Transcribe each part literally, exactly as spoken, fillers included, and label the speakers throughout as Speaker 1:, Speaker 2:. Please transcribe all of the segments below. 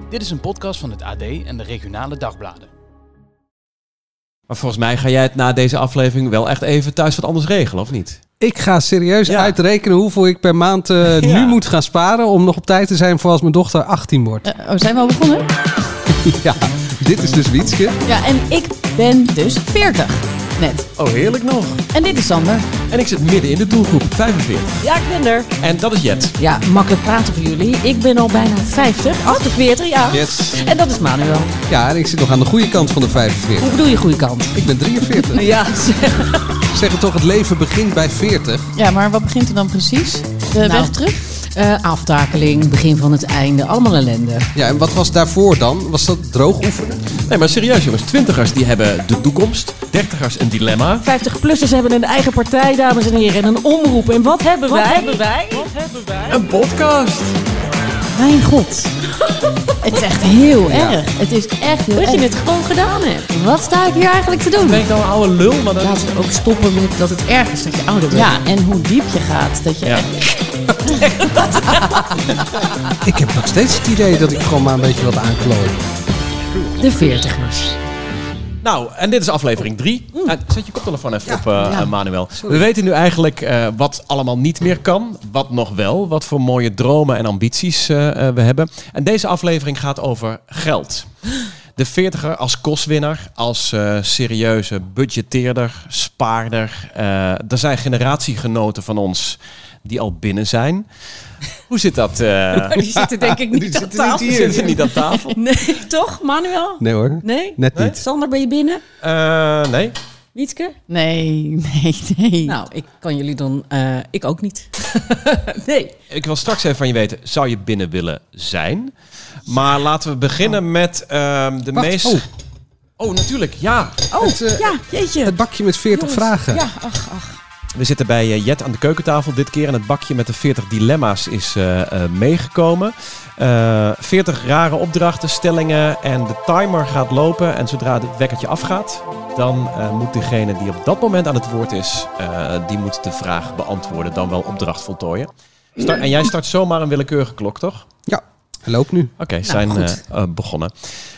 Speaker 1: Dit is een podcast van het A D en de regionale dagbladen.
Speaker 2: Maar volgens mij ga jij het na deze aflevering wel echt even thuis wat anders regelen, of niet?
Speaker 3: Ik ga serieus
Speaker 2: Ja.
Speaker 3: uitrekenen hoeveel ik per maand uh,
Speaker 2: Ja.
Speaker 3: nu moet gaan sparen om nog op tijd te zijn voor als mijn dochter achttien wordt.
Speaker 4: Uh, oh, zijn we al begonnen?
Speaker 3: Ja, dit is dus Wietske.
Speaker 4: Ja, en ik ben dus veertig. Net.
Speaker 2: Oh, heerlijk nog.
Speaker 4: En dit is Sander.
Speaker 2: En ik zit midden in de doelgroep, vijfenveertig.
Speaker 5: Ja, ik ben er.
Speaker 2: En dat is Jet.
Speaker 5: Ja, makkelijk praten voor jullie. Ik ben al bijna vijftig, achtenveertig, ja.
Speaker 3: Yes.
Speaker 5: En dat is Manuel.
Speaker 3: Ja, en ik zit nog aan de goede kant van de vijfenveertig.
Speaker 5: Hoe bedoel je goede kant?
Speaker 3: Ik ben drieënveertig.
Speaker 5: Ja,
Speaker 3: Zeg het toch, het leven begint bij veertig.
Speaker 4: Ja, maar wat begint er dan precies? De
Speaker 5: Nou.
Speaker 4: weg terug?
Speaker 5: uh, aftakeling, begin van het einde, allemaal ellende.
Speaker 3: Ja, en wat was daarvoor dan? Was dat droog oefenen?
Speaker 2: Nee, maar serieus jongens. Twintigers die hebben de toekomst. Dertigers een dilemma.
Speaker 5: vijftig-plussers hebben een eigen partij, dames en heren, en een omroep. En wat hebben wij? Wat hebben wij? Wat hebben wij?
Speaker 2: Een podcast.
Speaker 4: Mijn god. Het is echt heel erg. Het is echt heel
Speaker 5: Dat
Speaker 4: erg.
Speaker 5: je het gewoon gedaan hebt.
Speaker 4: Wat sta ik hier eigenlijk te doen?
Speaker 2: Ben ik nou een oude lul? Maar dat...
Speaker 5: Laten we ook stoppen met dat het erg is dat je ouder bent.
Speaker 4: Ja, en hoe diep je gaat. Dat je
Speaker 2: Ja.
Speaker 4: echt...
Speaker 3: Ik heb nog steeds het idee dat ik gewoon maar een beetje wat aanklooi.
Speaker 5: De veertigers.
Speaker 2: Nou, en dit is aflevering drie. Uh, zet je koptelefoon even op, uh,
Speaker 5: Ja.
Speaker 2: uh, Manuel. We weten nu eigenlijk uh, wat allemaal niet meer kan. Wat nog wel. Wat voor mooie dromen en ambities uh, uh, we hebben. En deze aflevering gaat over geld. De veertiger als kostwinner, als uh, serieuze budgetteerder, spaarder. Uh, er zijn generatiegenoten van ons die al binnen zijn. Hoe zit dat? Uh...
Speaker 5: Die zitten denk ik niet
Speaker 3: Die
Speaker 5: aan
Speaker 3: zitten
Speaker 5: tafel.
Speaker 3: niet
Speaker 2: Die zitten niet aan tafel?
Speaker 5: Nee, toch, Manuel?
Speaker 3: Nee hoor,
Speaker 5: Nee?
Speaker 3: net
Speaker 2: Nee?
Speaker 3: niet.
Speaker 5: Sander, ben je binnen?
Speaker 2: Uh, nee.
Speaker 5: Wietske?
Speaker 4: Nee, nee, nee.
Speaker 5: Nou, ik kan jullie dan... Uh, ik ook niet. Nee.
Speaker 2: Ik wil straks even van je weten, zou je binnen willen zijn? Maar laten we beginnen met um, de
Speaker 3: Wacht,
Speaker 2: meest...
Speaker 3: oh.
Speaker 2: Oh, natuurlijk, ja.
Speaker 5: Oh,
Speaker 3: Het, uh,
Speaker 5: ja, jeetje.
Speaker 3: Het bakje met veertig
Speaker 5: Jongens,
Speaker 3: vragen.
Speaker 5: Ja, ach, ach.
Speaker 2: We zitten bij uh, Jet aan de keukentafel dit keer. En het bakje met de veertig dilemma's is uh, uh, meegekomen. Uh, veertig rare opdrachten, stellingen en de timer gaat lopen. En zodra het wekkertje afgaat, dan uh, moet degene die op dat moment aan het woord is, uh, die moet de vraag beantwoorden, dan wel opdracht voltooien. Start, en jij start zomaar een willekeurige klok, toch?
Speaker 3: Ja, hij loopt nu.
Speaker 2: Oké, okay, zijn uh, uh, begonnen.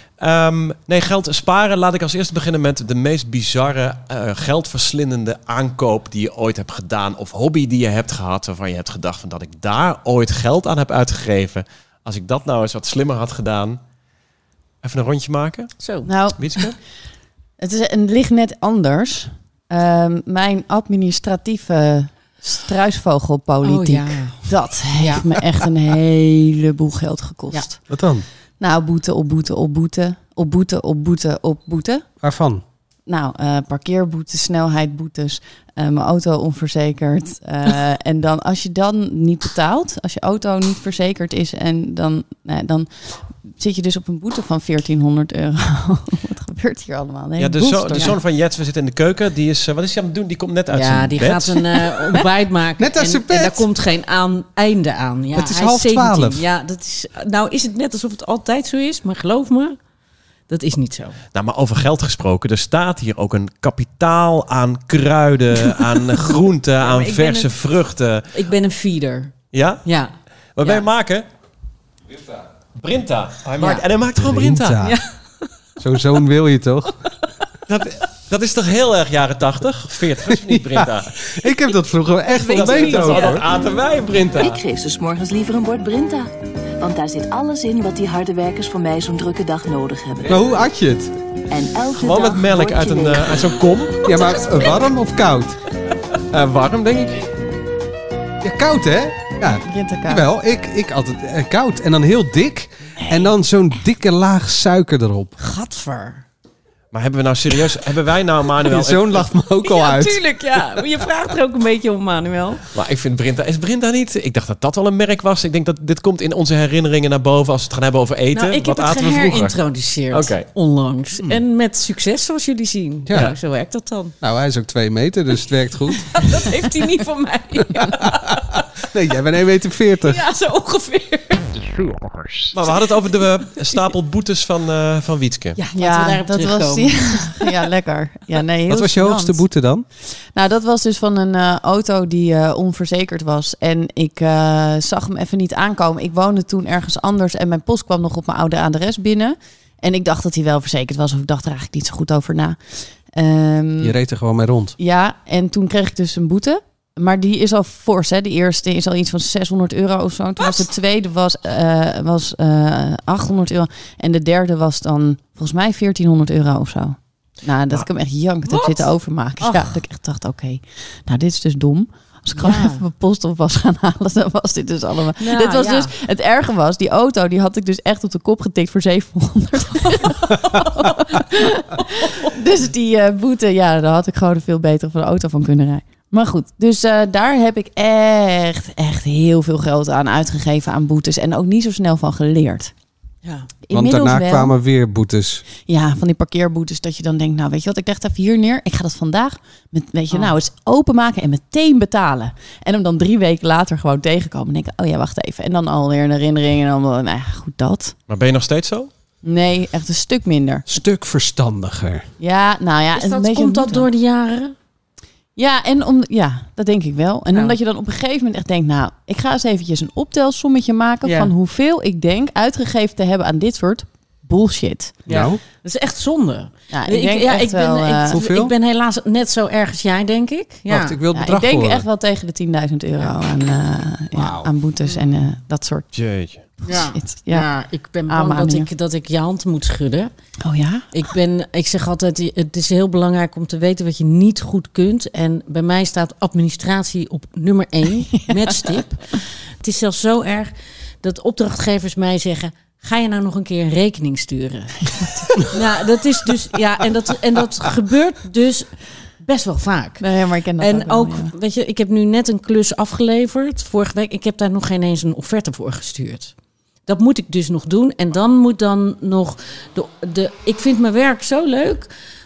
Speaker 2: Um, nee, geld sparen. Laat ik als eerste beginnen met de meest bizarre, uh, geldverslindende aankoop die je ooit hebt gedaan. Of hobby die je hebt gehad, waarvan je hebt gedacht van dat ik daar ooit geld aan heb uitgegeven. Als ik dat nou eens wat slimmer had gedaan. Even een rondje maken.
Speaker 5: Zo.
Speaker 4: Nou,
Speaker 2: Wietske?
Speaker 4: het, is, het ligt net anders. Um, mijn administratieve struisvogelpolitiek,
Speaker 5: Oh, ja.
Speaker 4: dat heeft
Speaker 5: Ja.
Speaker 4: me echt een heleboel geld gekost.
Speaker 3: Wat dan?
Speaker 4: Nou, boete op boete op boete, op boete op boete op boete.
Speaker 3: Waarvan?
Speaker 4: Nou, uh, parkeerboetes, snelheidboetes, uh, mijn auto onverzekerd. Uh, en dan, als je dan niet betaalt, als je auto niet verzekerd is, en dan, nou, dan zit je dus op een boete van veertienhonderd euro. Wat gebeurt hier allemaal? Nee,
Speaker 2: Ja, de, zo, de zoon van Jet, we zitten in de keuken. Die is, uh, wat is hij aan het doen? Die komt net uit
Speaker 5: Ja,
Speaker 2: zijn
Speaker 5: die
Speaker 2: bed.
Speaker 5: gaat een uh, ontbijt maken.
Speaker 3: Net uit
Speaker 5: en,
Speaker 3: zijn bed.
Speaker 5: en daar komt geen aan, einde aan. Ja,
Speaker 3: Het is
Speaker 5: hij
Speaker 3: half
Speaker 5: zeventien.
Speaker 3: twaalf.
Speaker 5: Ja, dat is, nou is het net alsof het altijd zo is. Maar geloof me, dat is niet zo.
Speaker 2: Nou, maar over geld gesproken. Er staat hier ook een kapitaal aan kruiden, aan groenten, aan
Speaker 5: ik ben
Speaker 2: verse
Speaker 5: een-
Speaker 2: vruchten.
Speaker 5: Ik ben een feeder.
Speaker 2: Ja?
Speaker 5: Ja.
Speaker 2: Wat ben je
Speaker 5: Ja.
Speaker 2: maken? Brinta. Brinta. Hij maakt,
Speaker 5: Ja.
Speaker 2: En hij maakt gewoon Brinta.
Speaker 3: Brinta.
Speaker 5: Ja.
Speaker 3: Zo'n zoon wil je toch?
Speaker 2: Dat, dat is toch heel erg jaren tachtig? veertig is niet Brinta.
Speaker 3: Ik heb dat vroeger echt wel
Speaker 2: Dat,
Speaker 3: weten
Speaker 2: dat,
Speaker 3: ook,
Speaker 2: dat
Speaker 3: hoor.
Speaker 2: aten wij, Brinta.
Speaker 6: Ik geef ze 's morgens liever een bord Brinta. Want daar zit alles in wat die harde werkers voor mij zo'n drukke dag nodig hebben.
Speaker 3: Maar hoe at je het?
Speaker 6: En elke
Speaker 2: Gewoon
Speaker 6: dag
Speaker 2: met melk
Speaker 6: word
Speaker 2: uit,
Speaker 6: je
Speaker 2: een,
Speaker 6: leeg.
Speaker 2: uh, uit zo'n kom.
Speaker 3: Ja, maar uh, warm of koud?
Speaker 2: Uh, warm, denk ik.
Speaker 3: Ja, koud hè? Ja, jawel. Ik, ik altijd uh, koud. En dan heel dik. En dan zo'n dikke laag suiker erop.
Speaker 5: Gadver.
Speaker 2: Maar hebben we nou serieus... hebben wij nou, Manuel...
Speaker 3: Je zoon lacht me ook al
Speaker 5: Ja,
Speaker 3: uit.
Speaker 5: tuurlijk, ja. Maar je vraagt er ook een beetje om, Manuel.
Speaker 2: Maar ik vind Brinta... Is Brinta niet... Ik dacht dat dat wel een merk was. Ik denk dat dit komt in onze herinneringen naar boven als we het gaan hebben over eten.
Speaker 5: Nou, ik
Speaker 2: Wat
Speaker 5: heb het
Speaker 2: aten we vroeger?
Speaker 5: geherintroduceerd
Speaker 2: Oké.
Speaker 5: onlangs. En met succes, zoals jullie zien.
Speaker 3: Ja.
Speaker 5: Ja. Zo werkt dat dan.
Speaker 3: Nou, hij is ook twee meter, dus het werkt goed.
Speaker 5: Dat heeft hij niet van mij.
Speaker 3: Nee, jij bent één meter veertig.
Speaker 5: Ja, zo ongeveer.
Speaker 2: Maar we hadden het over de uh, stapel boetes van, uh, van Wietske.
Speaker 5: Ja, laten we daarop
Speaker 4: dat was
Speaker 5: terugkomen.
Speaker 4: ja, lekker. Ja, nee, heel
Speaker 3: Wat was je
Speaker 4: gênant.
Speaker 3: hoogste boete dan?
Speaker 4: Nou, dat was dus van een uh, auto die uh, onverzekerd was. En ik uh, zag hem even niet aankomen. Ik woonde toen ergens anders en mijn post kwam nog op mijn oude adres binnen. En ik dacht dat hij wel verzekerd was, of ik dacht er eigenlijk niet zo goed over na. Um,
Speaker 3: Je reed er gewoon mee rond.
Speaker 4: Ja, en toen kreeg ik dus een boete. Maar die is al fors, hè. De eerste is al iets van zeshonderd euro of zo. Toen was de tweede was, uh, was uh, achthonderd euro. En de derde was dan volgens mij veertienhonderd euro of zo. Nou, dat ik hem echt jankend heb zitten overmaken.
Speaker 5: Ach.
Speaker 4: Ja, dat ik echt dacht, oké, okay, nou dit is dus dom. Als ik gewoon
Speaker 5: Ja.
Speaker 4: even mijn post op was gaan halen, dan was dit dus allemaal...
Speaker 5: Nou,
Speaker 4: dit was
Speaker 5: ja.
Speaker 4: dus, het erge was, die auto, die had ik dus echt op de kop getikt voor zevenhonderd euro. Dus die uh, boete, ja, daar had ik gewoon een veel betere van de auto van kunnen rijden. Maar goed, dus uh, daar heb ik echt, echt heel veel geld aan uitgegeven aan boetes. En ook niet zo snel van geleerd.
Speaker 5: Ja.
Speaker 3: Want
Speaker 4: Inmiddels
Speaker 3: daarna
Speaker 4: wel.
Speaker 3: kwamen weer boetes.
Speaker 4: Ja, van die parkeerboetes dat je dan denkt, nou weet je wat, ik leg het even hier neer. Ik ga dat vandaag, met, weet je,
Speaker 5: Oh.
Speaker 4: nou eens openmaken en meteen betalen. En hem dan drie weken later gewoon tegenkomen en denken, oh ja, wacht even. En dan alweer een herinnering en dan, nou ja, goed dat.
Speaker 2: Maar ben je nog steeds zo?
Speaker 4: Nee, echt een stuk minder.
Speaker 3: Stuk verstandiger.
Speaker 4: Ja, nou ja.
Speaker 5: Is
Speaker 4: een
Speaker 5: dat,
Speaker 4: beetje
Speaker 5: komt dat
Speaker 4: moeten.
Speaker 5: door de jaren?
Speaker 4: Ja, en om, ja, dat denk ik wel. En
Speaker 5: Nou.
Speaker 4: omdat je dan op een gegeven moment echt denkt, nou, ik ga eens eventjes een optelsommetje maken
Speaker 5: Ja.
Speaker 4: van hoeveel ik denk uitgegeven te hebben aan dit soort bullshit.
Speaker 5: Ja.
Speaker 3: Nou,
Speaker 5: Dat is echt zonde.
Speaker 4: Ja, ik denk
Speaker 5: ja,
Speaker 4: echt
Speaker 5: ik, ben,
Speaker 4: wel, uh,
Speaker 5: ik,
Speaker 3: Hoeveel?
Speaker 5: ik ben helaas net zo erg als jij, denk ik. Ja.
Speaker 3: wacht, ik wil het
Speaker 4: ja,
Speaker 3: bedrag
Speaker 4: ik denk
Speaker 3: horen.
Speaker 4: echt wel tegen de tienduizend euro aan, uh, ja,
Speaker 3: Wauw.
Speaker 4: aan boetes en uh, dat soort
Speaker 2: Jeetje.
Speaker 5: Ja.
Speaker 4: shit.
Speaker 5: Ja.
Speaker 4: Ja.
Speaker 5: ik ben bang dat
Speaker 4: Aanmaningen.
Speaker 5: ik, dat ik je hand moet schudden.
Speaker 4: Oh ja?
Speaker 5: Ik, ben, ik zeg altijd, het is heel belangrijk om te weten wat je niet goed kunt. En bij mij staat administratie op nummer één, met stip. Het is zelfs zo erg dat opdrachtgevers mij zeggen, ga je nou nog een keer een rekening sturen? Nou, dat is dus, ja, en dat, en dat gebeurt dus best wel vaak.
Speaker 4: Nee, maar ik ken dat
Speaker 5: En
Speaker 4: wel,
Speaker 5: ook,
Speaker 4: ja.
Speaker 5: weet je, ik heb nu net een klus afgeleverd vorige week. Ik heb daar nog geen eens een offerte voor gestuurd. Dat moet ik dus nog doen. En dan moet dan nog... De, de, ik vind mijn werk zo leuk.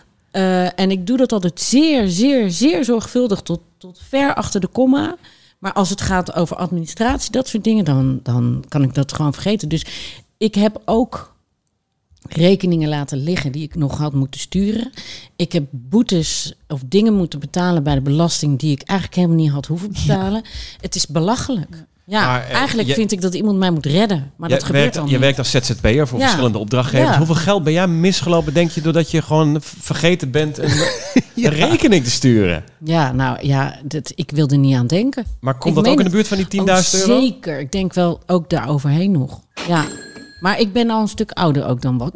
Speaker 5: Uh, en ik doe dat altijd zeer, zeer, zeer zorgvuldig tot, tot ver achter de komma. Maar als het gaat over administratie, dat soort dingen, dan, dan kan ik dat gewoon vergeten. Dus ik heb ook rekeningen laten liggen die ik nog had moeten sturen. Ik heb boetes of dingen moeten betalen bij de belasting die ik eigenlijk helemaal niet had hoeven betalen. Ja. Het is belachelijk. Ja,
Speaker 2: Maar, eh,
Speaker 5: eigenlijk
Speaker 2: je-
Speaker 5: vind ik dat iemand mij moet redden. Maar dat
Speaker 2: je
Speaker 5: gebeurt
Speaker 2: werkt,
Speaker 5: dan
Speaker 2: je
Speaker 5: niet.
Speaker 2: werkt als Z Z P'er voor
Speaker 5: Ja.
Speaker 2: verschillende opdrachtgevers.
Speaker 5: Ja.
Speaker 2: Hoeveel geld ben jij misgelopen, denk je, doordat je gewoon v- vergeten bent een,
Speaker 3: Ja.
Speaker 2: een rekening te sturen?
Speaker 5: Ja, nou ja, dat, ik wil er niet aan denken.
Speaker 2: Maar komt
Speaker 5: Ik
Speaker 2: dat
Speaker 5: meen
Speaker 2: ook in de
Speaker 5: het.
Speaker 2: buurt van die tienduizend
Speaker 5: Oh,
Speaker 2: euro?
Speaker 5: zeker. Ik denk wel ook daar overheen nog. Ja. Maar ik ben al een stuk ouder ook dan wat.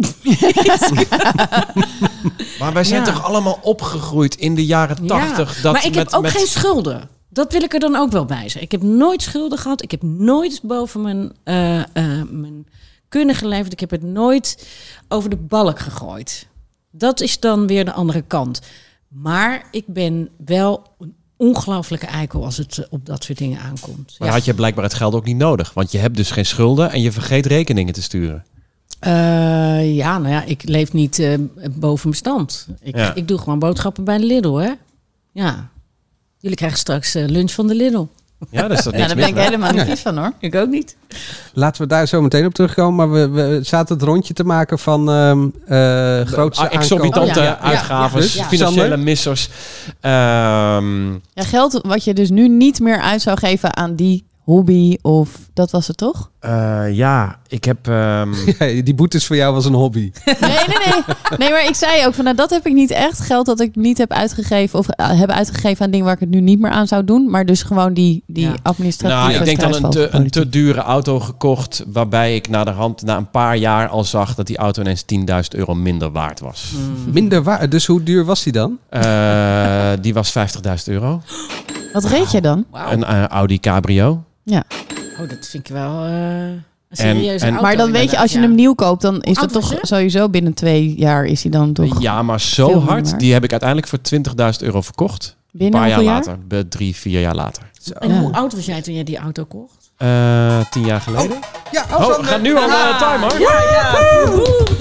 Speaker 2: Maar wij zijn
Speaker 5: Ja.
Speaker 2: toch allemaal opgegroeid in de jaren tachtig.
Speaker 5: Ja.
Speaker 2: Dat
Speaker 5: maar ik
Speaker 2: met,
Speaker 5: heb ook
Speaker 2: met...
Speaker 5: geen schulden. Dat wil ik er dan ook wel bij zeggen. Ik heb nooit schulden gehad. Ik heb nooit boven mijn, uh, uh, mijn kunnen geleverd. Ik heb het nooit over de balk gegooid. Dat is dan weer de andere kant. Maar ik ben wel een ongelooflijke eikel als het uh, op dat soort dingen aankomt.
Speaker 2: Maar
Speaker 5: Ja.
Speaker 2: had je blijkbaar het geld ook niet nodig. Want je hebt dus geen schulden en je vergeet rekeningen te sturen.
Speaker 5: Uh, ja, nou ja, ik leef niet uh, boven mijn stand. Ik,
Speaker 2: Ja.
Speaker 5: ik doe gewoon boodschappen bij de Lidl, hè. Ja. Jullie krijgen straks uh, lunch van de Lidl.
Speaker 2: Ja, daar is dat
Speaker 4: Ja,
Speaker 2: niks
Speaker 4: daar ben
Speaker 2: mis
Speaker 4: ik
Speaker 2: mee.
Speaker 4: helemaal niet
Speaker 3: Ja.
Speaker 4: vies van hoor.
Speaker 5: Ik ook niet.
Speaker 3: Laten we daar zo meteen op terugkomen. Maar we, we zaten het rondje te maken van ehm uh, grootste
Speaker 2: Ah, exorbitante
Speaker 5: Oh, ja, ja,
Speaker 2: uitgaven,
Speaker 3: ja. Dus,
Speaker 2: financiële
Speaker 3: Sander?
Speaker 2: missers. Ehm,
Speaker 4: Ja, geld wat je dus nu niet meer uit zou geven aan die hobby of dat was het toch?
Speaker 2: eh, ja, ik heb... ehm,
Speaker 3: Ja, die boetes voor jou was een hobby.
Speaker 4: Nee, nee, nee. Nee, maar ik zei ook van nou, dat heb ik niet echt. Geld dat ik niet heb uitgegeven of uh, heb uitgegeven aan dingen waar ik het nu niet meer aan zou doen. Maar dus gewoon die, die
Speaker 5: Ja.
Speaker 4: administratieve
Speaker 2: nou, ik denk dan een te, een te
Speaker 4: struisvogelpolitiek.
Speaker 2: dure auto gekocht, waarbij ik na de hand, na een paar jaar al zag dat die auto ineens tienduizend euro minder waard was.
Speaker 5: Mm.
Speaker 3: Minder waar. Dus hoe duur was die dan?
Speaker 2: Eh, die was vijftigduizend euro.
Speaker 4: Wat reed je dan?
Speaker 5: Wauw.
Speaker 2: Een eh, Audi Cabrio.
Speaker 4: Ja.
Speaker 5: Oh, dat vind ik wel uh, een serieuze
Speaker 2: en-
Speaker 5: auto.
Speaker 4: Maar dan weet je, als je
Speaker 5: inderdaad,
Speaker 4: hem nieuw koopt, dan is dat
Speaker 5: oud was
Speaker 4: toch
Speaker 5: je?
Speaker 4: sowieso binnen twee jaar is hij dan toch
Speaker 2: Ja, maar zo
Speaker 4: veel
Speaker 2: hard.
Speaker 4: minder.
Speaker 2: Die heb ik uiteindelijk voor twintigduizend euro verkocht. Een
Speaker 4: binnen
Speaker 2: paar jaar
Speaker 4: hoeveel jaar?
Speaker 2: later. Be- Drie, vier jaar later.
Speaker 5: ja. En
Speaker 4: Ja.
Speaker 5: hoe oud was jij toen jij die auto kocht?
Speaker 2: Eh, tien jaar geleden.
Speaker 3: Ja,
Speaker 2: Oh, gaat nu al uh, timer.
Speaker 5: Ja, ja.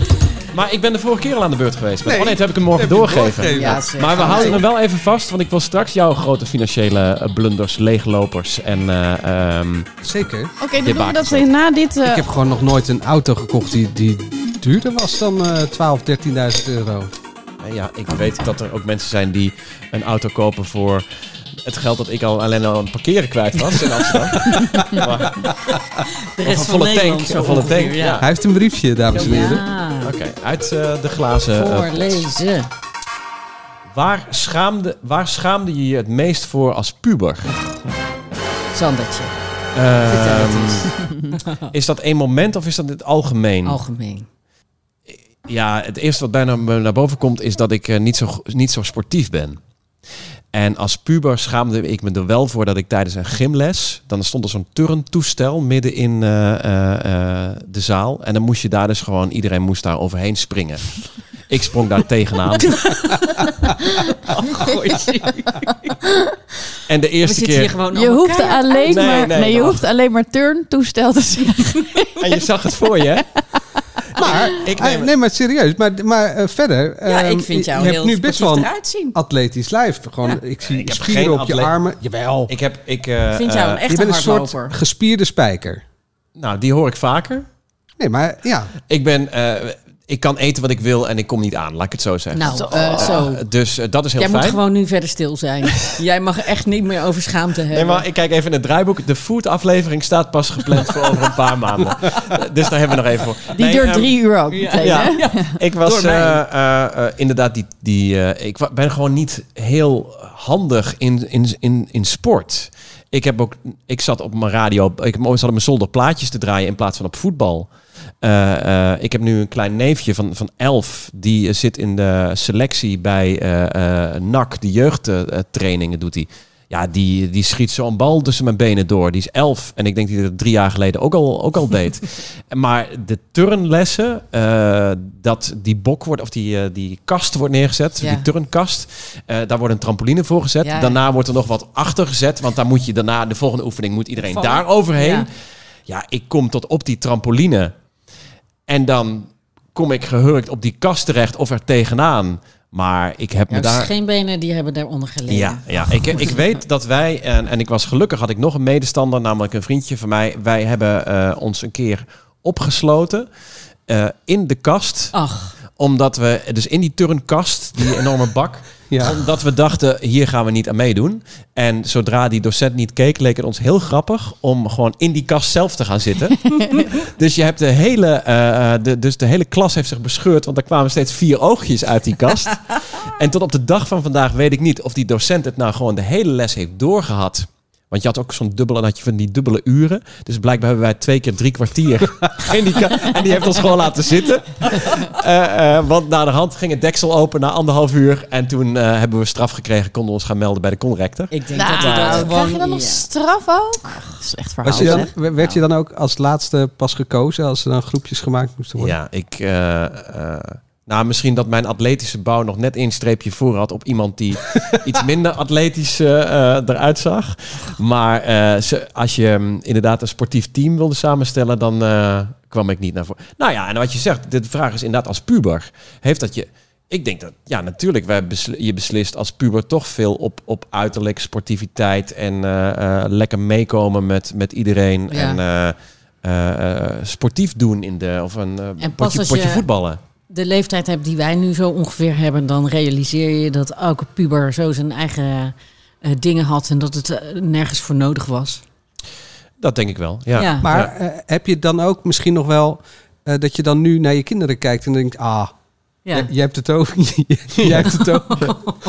Speaker 2: Maar ik ben de vorige keer al aan de beurt geweest.
Speaker 3: Nee,
Speaker 2: oh nee, toen heb ik hem morgen
Speaker 3: heb je
Speaker 2: doorgegeven.
Speaker 3: doorgegeven.
Speaker 5: Ja, zeg.
Speaker 2: Maar we houden hem wel even vast, want ik wil straks jouw grote financiële uh, blunders, leeglopers en... Uh, um,
Speaker 3: Zeker.
Speaker 4: Oké, dan doen we
Speaker 2: bakens
Speaker 4: dat we
Speaker 2: ook.
Speaker 4: na dit... eh,
Speaker 3: Ik heb gewoon nog nooit een auto gekocht die, die duurder was dan uh, twaalf, dertienduizend euro.
Speaker 2: ja, ik weet dat er ook mensen zijn die een auto kopen voor... het geld dat ik al alleen al aan het parkeren kwijt was in Amsterdam. Maar,
Speaker 5: De
Speaker 2: of
Speaker 5: rest
Speaker 2: een
Speaker 5: van
Speaker 2: volle
Speaker 5: Nederland
Speaker 2: tank.
Speaker 5: zo
Speaker 2: Een volle
Speaker 5: ongeveer,
Speaker 2: tank,
Speaker 5: ja.
Speaker 2: ja.
Speaker 3: Hij heeft een briefje, dames en heren.
Speaker 5: Ja,
Speaker 2: Oké, uit uh, de glazen. Uh,
Speaker 5: voorlezen.
Speaker 2: waar, schaamde, waar schaamde je je het meest voor als puber?
Speaker 5: Sandertje,
Speaker 2: Uh,
Speaker 5: vertel het eens.
Speaker 2: is dat één moment of is dat in het algemeen?
Speaker 5: Algemeen.
Speaker 2: Ja, het eerste wat bijna me naar boven komt is dat ik uh, niet, zo, niet zo sportief ben. En als puber schaamde ik me er wel voor dat ik tijdens een gymles... dan stond er zo'n turntoestel midden in uh, uh, uh, de zaal. En dan moest je daar dus gewoon... iedereen moest daar overheen springen. Ik sprong daar tegenaan. En de
Speaker 5: We
Speaker 2: eerste
Speaker 5: zitten
Speaker 2: keer...
Speaker 5: hier gewoon
Speaker 4: je hoeft alleen
Speaker 2: Nee,
Speaker 4: maar,
Speaker 2: nee,
Speaker 4: nee, je
Speaker 2: wacht.
Speaker 4: hoeft alleen maar turntoestel te zeggen.
Speaker 2: En je zag het voor je, hè?
Speaker 3: Maar,
Speaker 2: Ik
Speaker 3: eh,
Speaker 2: neem het.
Speaker 3: nee, maar serieus. Maar, maar uh, verder.
Speaker 5: Ja,
Speaker 3: ehm,
Speaker 5: ik vind jou
Speaker 3: je
Speaker 5: heel
Speaker 3: hebt nu best wel
Speaker 5: sportief
Speaker 3: een
Speaker 5: eruit zien.
Speaker 3: atletisch lijf. Gewoon,
Speaker 5: Ja.
Speaker 3: Ik zie
Speaker 2: Ik heb
Speaker 3: spieren
Speaker 2: geen
Speaker 3: op je
Speaker 2: atleet-
Speaker 3: armen. Jawel.
Speaker 2: Ik heb... Ik, uh,
Speaker 5: Ik vind jou een
Speaker 2: uh,
Speaker 3: je
Speaker 5: echte
Speaker 3: bent een soort
Speaker 5: hardloper.
Speaker 3: gespierde spijker.
Speaker 2: nou, die hoor ik vaker.
Speaker 3: Nee, maar ja.
Speaker 2: Ik ben... Uh, ik kan eten wat ik wil en ik kom niet aan, laat ik het zo zeggen.
Speaker 5: Nou, uh, zo.
Speaker 2: Uh, dus uh, dat is heel
Speaker 5: Jij
Speaker 2: fijn.
Speaker 5: moet gewoon nu verder stil zijn. Jij mag echt niet meer over schaamte hebben.
Speaker 2: Nee, maar ik kijk even in het draaiboek. De food-aflevering staat pas gepland voor over een paar maanden. Dus daar hebben we nog even voor.
Speaker 4: Die
Speaker 2: Nee,
Speaker 4: duurt
Speaker 2: um,
Speaker 4: drie uur ook meteen,
Speaker 2: ja.
Speaker 4: hè?
Speaker 2: Ik was
Speaker 5: Door mij.
Speaker 2: uh, uh, uh, inderdaad die... die uh, ik wa- ben gewoon niet heel handig in, in, in, in sport. Ik heb ook... Ik zat op mijn radio... Ik zat op mijn zolder plaatjes te draaien in plaats van op voetbal. Uh, uh, ik heb nu een klein neefje van, van elf. Die uh, zit in de selectie bij uh, uh, N A C. Die jeugdtrainingen doet hij. Ja, die, die schiet zo'n bal tussen mijn benen door. Die is elf. En ik denk dat hij dat drie jaar geleden ook al, ook al deed. Maar de turnlessen, uh, dat die bok wordt, of die, uh, die kast wordt neergezet,
Speaker 5: Ja.
Speaker 2: die turnkast, uh, daar wordt een trampoline voor gezet.
Speaker 5: Ja, ja.
Speaker 2: Daarna wordt er nog wat achter gezet, want daar moet je daarna, de volgende oefening, moet iedereen
Speaker 5: Vallen.
Speaker 2: daar overheen.
Speaker 5: Ja.
Speaker 2: Ja, ik kom tot op die trampoline. En dan kom ik gehurkt op die kast terecht of er tegenaan. Maar ik heb me
Speaker 5: Jouw
Speaker 2: daar...
Speaker 5: scheenbenen die hebben daaronder gelegen.
Speaker 2: Ja, ja. Ik, ik weet dat wij, en, en ik was gelukkig, had ik nog een medestander, namelijk een vriendje van mij. Wij hebben uh, ons een keer opgesloten uh, in de kast.
Speaker 5: Ach,
Speaker 2: Omdat we, dus in die turnkast, die enorme bak,
Speaker 3: Ja.
Speaker 2: omdat we dachten, hier gaan we niet aan meedoen. En zodra die docent niet keek, leek het ons heel grappig om gewoon in die kast zelf te gaan zitten. Dus je hebt de hele, uh, de, dus de hele klas heeft zich bescheurd, want er kwamen steeds vier oogjes uit die kast. En tot op de dag van vandaag weet ik niet of die docent het nou gewoon de hele les heeft doorgehad. Want je had ook zo'n dubbele, had je van die dubbele uren. Dus blijkbaar hebben wij twee keer drie kwartier in die ka- en die heeft ons gewoon laten zitten. Uh, uh, want na de hand ging het deksel open na anderhalf uur. En toen uh, hebben we straf gekregen, konden we ons gaan melden bij de conrector.
Speaker 5: ik denk
Speaker 4: Nou,
Speaker 5: dat hij dat gewoon...
Speaker 4: krijg je dan nog
Speaker 5: ja.
Speaker 4: straf ook? Slecht verhaal.
Speaker 3: Was je dan,
Speaker 4: zeg.
Speaker 3: werd je dan ook als laatste pas gekozen als er dan groepjes gemaakt moesten worden?
Speaker 2: Ja, ik... Uh, uh, nou, misschien dat mijn atletische bouw nog net één streepje voor had op iemand die iets minder atletisch uh, uh, eruit zag. Maar uh, ze, als je um, inderdaad een sportief team wilde samenstellen, dan uh, kwam ik niet naar voren. Nou ja, en wat je zegt, de vraag is inderdaad als puber. Heeft dat je... Ik denk dat, ja, natuurlijk, wij besli- je beslist als puber toch veel op, op uiterlijk, sportiviteit en uh, uh, lekker meekomen met, met iedereen.
Speaker 5: Ja.
Speaker 2: En uh, uh, uh, sportief doen in de, of een uh,
Speaker 5: En pas
Speaker 2: potje,
Speaker 5: als
Speaker 2: potje
Speaker 5: je-
Speaker 2: voetballen.
Speaker 5: de leeftijd hebt die wij nu zo ongeveer hebben, dan realiseer je dat elke puber zo zijn eigen uh, dingen had en dat het uh, nergens voor nodig was.
Speaker 2: Dat denk ik wel, ja.
Speaker 5: Ja.
Speaker 3: Maar eh, heb je dan ook misschien nog wel eh, dat je dan nu naar je kinderen kijkt en denkt, ah,
Speaker 5: Ja.
Speaker 3: jij, jij hebt het ook. jij hebt het ook.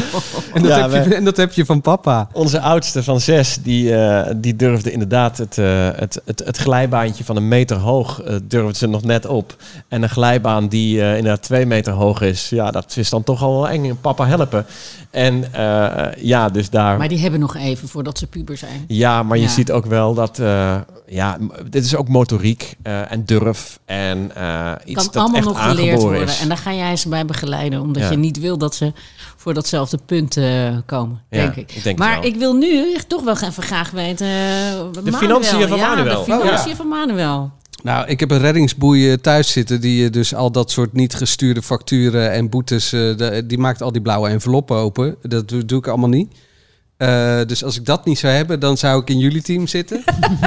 Speaker 3: En dat,
Speaker 2: Ja,
Speaker 3: heb je,
Speaker 2: wij-
Speaker 3: en dat heb je van papa.
Speaker 2: Onze oudste van zes, die, uh, die durfde inderdaad het, uh, het, het, het glijbaantje van een meter hoog, uh, durfde ze nog net op. En een glijbaan die uh, inderdaad twee meter hoog is, ja, dat is dan toch al wel eng. Papa helpen. En uh, ja, dus daar...
Speaker 5: Maar die hebben nog even voordat ze puber zijn.
Speaker 2: Ja, maar je
Speaker 5: Ja.
Speaker 2: ziet ook wel dat, uh, ja, m- dit is ook motoriek uh, en durf en uh, iets
Speaker 5: Kan
Speaker 2: dat
Speaker 5: allemaal
Speaker 2: echt
Speaker 5: nog geleerd
Speaker 2: aangeboren
Speaker 5: worden.
Speaker 2: is.
Speaker 5: En daar ga jij ze bij begeleiden, omdat
Speaker 2: Ja.
Speaker 5: je niet wil dat ze voor datzelfde punt uh, komen,
Speaker 2: Ja,
Speaker 5: denk ik.
Speaker 2: ik denk
Speaker 5: maar
Speaker 2: het wel.
Speaker 5: ik wil nu toch wel even graag weten. Uh,
Speaker 2: De financiën van
Speaker 5: ja,
Speaker 2: Manuel.
Speaker 5: De financiën
Speaker 3: Oh, ja.
Speaker 5: van Manuel.
Speaker 3: Nou, ik heb een reddingsboei thuis zitten die dus al dat soort niet gestuurde facturen en boetes, uh, de, die maakt al die blauwe enveloppen open. Dat doe, doe ik allemaal niet. Uh, dus als ik dat niet zou hebben, dan zou ik in jullie team zitten.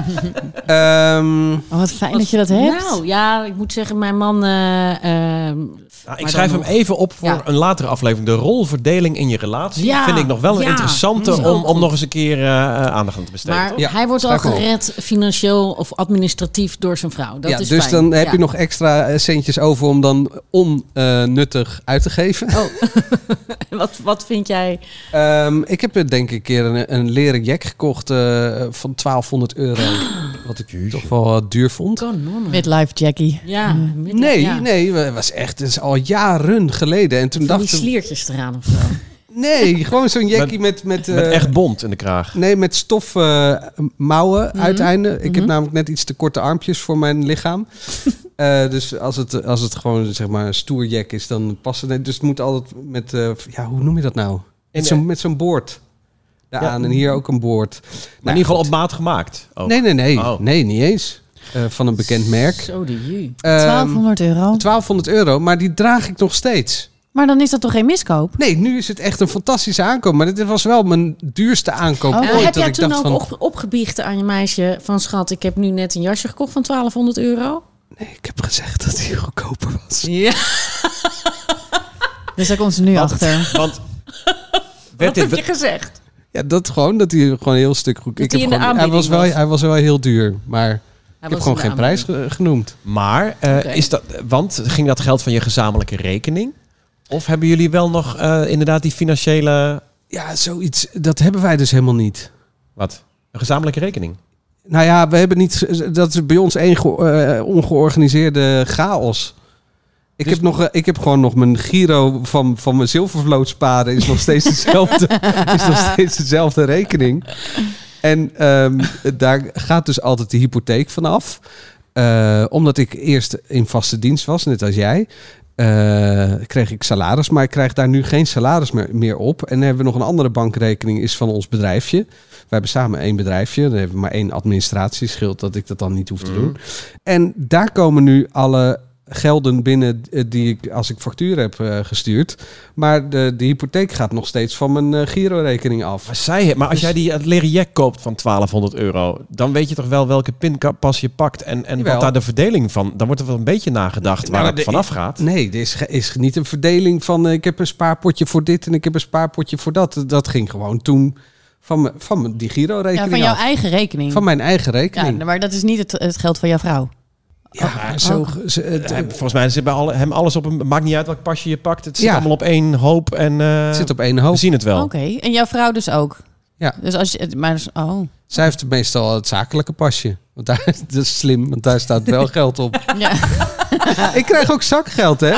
Speaker 3: um,
Speaker 4: oh, wat fijn
Speaker 5: Wat,
Speaker 4: dat je dat hebt.
Speaker 5: Nou ja, ik moet zeggen, mijn man... Uh, uh,
Speaker 2: Nou, ik schrijf hem nog... even op voor ja. een latere aflevering. De rolverdeling in je relatie ja, vind ik nog wel een ja, interessante om, om nog eens een keer uh, aandacht aan te besteden.
Speaker 5: Maar ja, hij wordt al gered op. financieel of administratief door zijn vrouw. Dat
Speaker 3: ja,
Speaker 5: is
Speaker 3: dus
Speaker 5: fijn.
Speaker 3: dan heb
Speaker 5: ja.
Speaker 3: je nog extra centjes over om dan onnuttig uh, uit te geven.
Speaker 5: Oh. wat, wat vind jij?
Speaker 3: Um, ik heb denk ik een keer een, een leren jack gekocht uh, van twaalfhonderd euro. Wat ik Jeetje. toch wel uh, duur vond.
Speaker 4: Midlife Jackie.
Speaker 5: Ja, midlife,
Speaker 3: nee,
Speaker 5: ja.
Speaker 3: nee, het was echt het is al jaren geleden. En toen
Speaker 5: van
Speaker 3: dacht
Speaker 5: die sliertjes eraan of zo.
Speaker 3: Nee, gewoon zo'n jackie met... Met,
Speaker 2: uh, met echt bont in de kraag.
Speaker 3: Nee, met stof uh, mouwen mm-hmm. uiteinde. Ik mm-hmm. heb namelijk net iets te korte armpjes voor mijn lichaam. uh, dus als het, als het gewoon zeg maar een stoer jack is, dan past het net. Dus het moet altijd met... Uh, ja, hoe noem je dat nou? Met zo'n, met zo'n boord daaraan. Ja. En hier ook een boord.
Speaker 2: Maar nou, in ieder geval op maat gemaakt? Ook.
Speaker 3: Nee, nee, nee. Oh. Nee, niet eens. Uh, van een bekend merk.
Speaker 5: Zo de ju.
Speaker 3: Um,
Speaker 4: twaalfhonderd euro.
Speaker 3: twaalfhonderd euro, maar die draag ik nog steeds.
Speaker 4: Maar dan is dat toch geen miskoop?
Speaker 3: Nee, nu is het echt een fantastische aankoop. Maar dit was wel mijn duurste aankoop
Speaker 5: oh.
Speaker 3: ooit.
Speaker 5: Uh, heb
Speaker 3: dat
Speaker 5: jij
Speaker 3: ik
Speaker 5: toen
Speaker 3: dacht
Speaker 5: ook
Speaker 3: van...
Speaker 5: op, opgebiecht aan je meisje van... schat, ik heb nu net een jasje gekocht van twaalfhonderd euro?
Speaker 3: Nee, ik heb gezegd dat hij goedkoper was.
Speaker 5: Ja.
Speaker 4: Dus daar komt ze nu
Speaker 2: want,
Speaker 4: achter.
Speaker 2: Want...
Speaker 5: Wat heb je gezegd?
Speaker 3: Ja, dat gewoon. Dat hij gewoon een heel stuk goed...
Speaker 5: Dat
Speaker 3: ik
Speaker 5: hij,
Speaker 3: heb
Speaker 5: in de
Speaker 3: gewoon, hij, was wel,
Speaker 5: was.
Speaker 3: hij was wel heel duur, maar...
Speaker 5: Hij
Speaker 3: ik heb gewoon geen prijs ge- genoemd.
Speaker 2: Maar, uh, okay. is dat, want ging dat geld van je gezamenlijke rekening? Of hebben jullie wel nog uh, inderdaad die financiële...
Speaker 3: Ja, zoiets. Dat hebben wij dus helemaal niet.
Speaker 2: Wat? Een gezamenlijke rekening?
Speaker 3: Nou ja, we hebben niet... Dat is bij ons één ge- uh, ongeorganiseerde chaos. Ik, dus... heb nog, uh, ik heb gewoon nog mijn giro van, van mijn zilvervloot sparen. Is nog steeds hetzelfde. is nog steeds dezelfde rekening. En um, daar gaat dus altijd de hypotheek vanaf. Uh, omdat ik eerst in vaste dienst was, net als jij. Uh, kreeg ik salaris, maar ik krijg daar nu geen salaris meer, meer op. En dan hebben we nog een andere bankrekening, is van ons bedrijfje. We hebben samen één bedrijfje. Dan hebben we maar één administratie. Scheelt dat ik dat dan niet hoef te mm. doen. En daar komen nu alle gelden binnen die ik als ik factuur heb uh, gestuurd. Maar de, de hypotheek gaat nog steeds van mijn uh, girorekening af.
Speaker 2: Maar, zij, maar als dus... jij die het leren jack koopt van twaalfhonderd euro... dan weet je toch wel welke pinpas je pakt... en, en wat daar de verdeling van... dan wordt er wel een beetje nagedacht waar nou, het vanaf gaat.
Speaker 3: Nee, er is, is niet een verdeling van... Uh, ik heb een spaarpotje voor dit en ik heb een spaarpotje voor dat. Dat ging gewoon toen... Van, me, van me, die girorekening
Speaker 4: Ja, van jouw
Speaker 3: af.
Speaker 4: eigen rekening.
Speaker 3: Van mijn eigen rekening.
Speaker 4: Ja, maar dat is niet het, het geld van jouw vrouw.
Speaker 3: Ja,
Speaker 4: oh,
Speaker 3: zo...
Speaker 4: oh.
Speaker 3: Ze, het,
Speaker 2: ja, volgens mij zit bij alle, hem alles op een... maakt niet uit welk pasje je pakt. Het zit
Speaker 3: ja.
Speaker 2: allemaal op één hoop. En, uh,
Speaker 3: het zit op één hoop.
Speaker 2: We zien het wel.
Speaker 4: Oké, okay. En jouw vrouw dus ook?
Speaker 3: Ja.
Speaker 4: Dus als je... Maar dus, oh.
Speaker 3: Zij heeft meestal het zakelijke pasje. Want daar, dat is slim, want daar staat wel geld op.
Speaker 4: Ja.
Speaker 3: Ik krijg ook zakgeld, hè?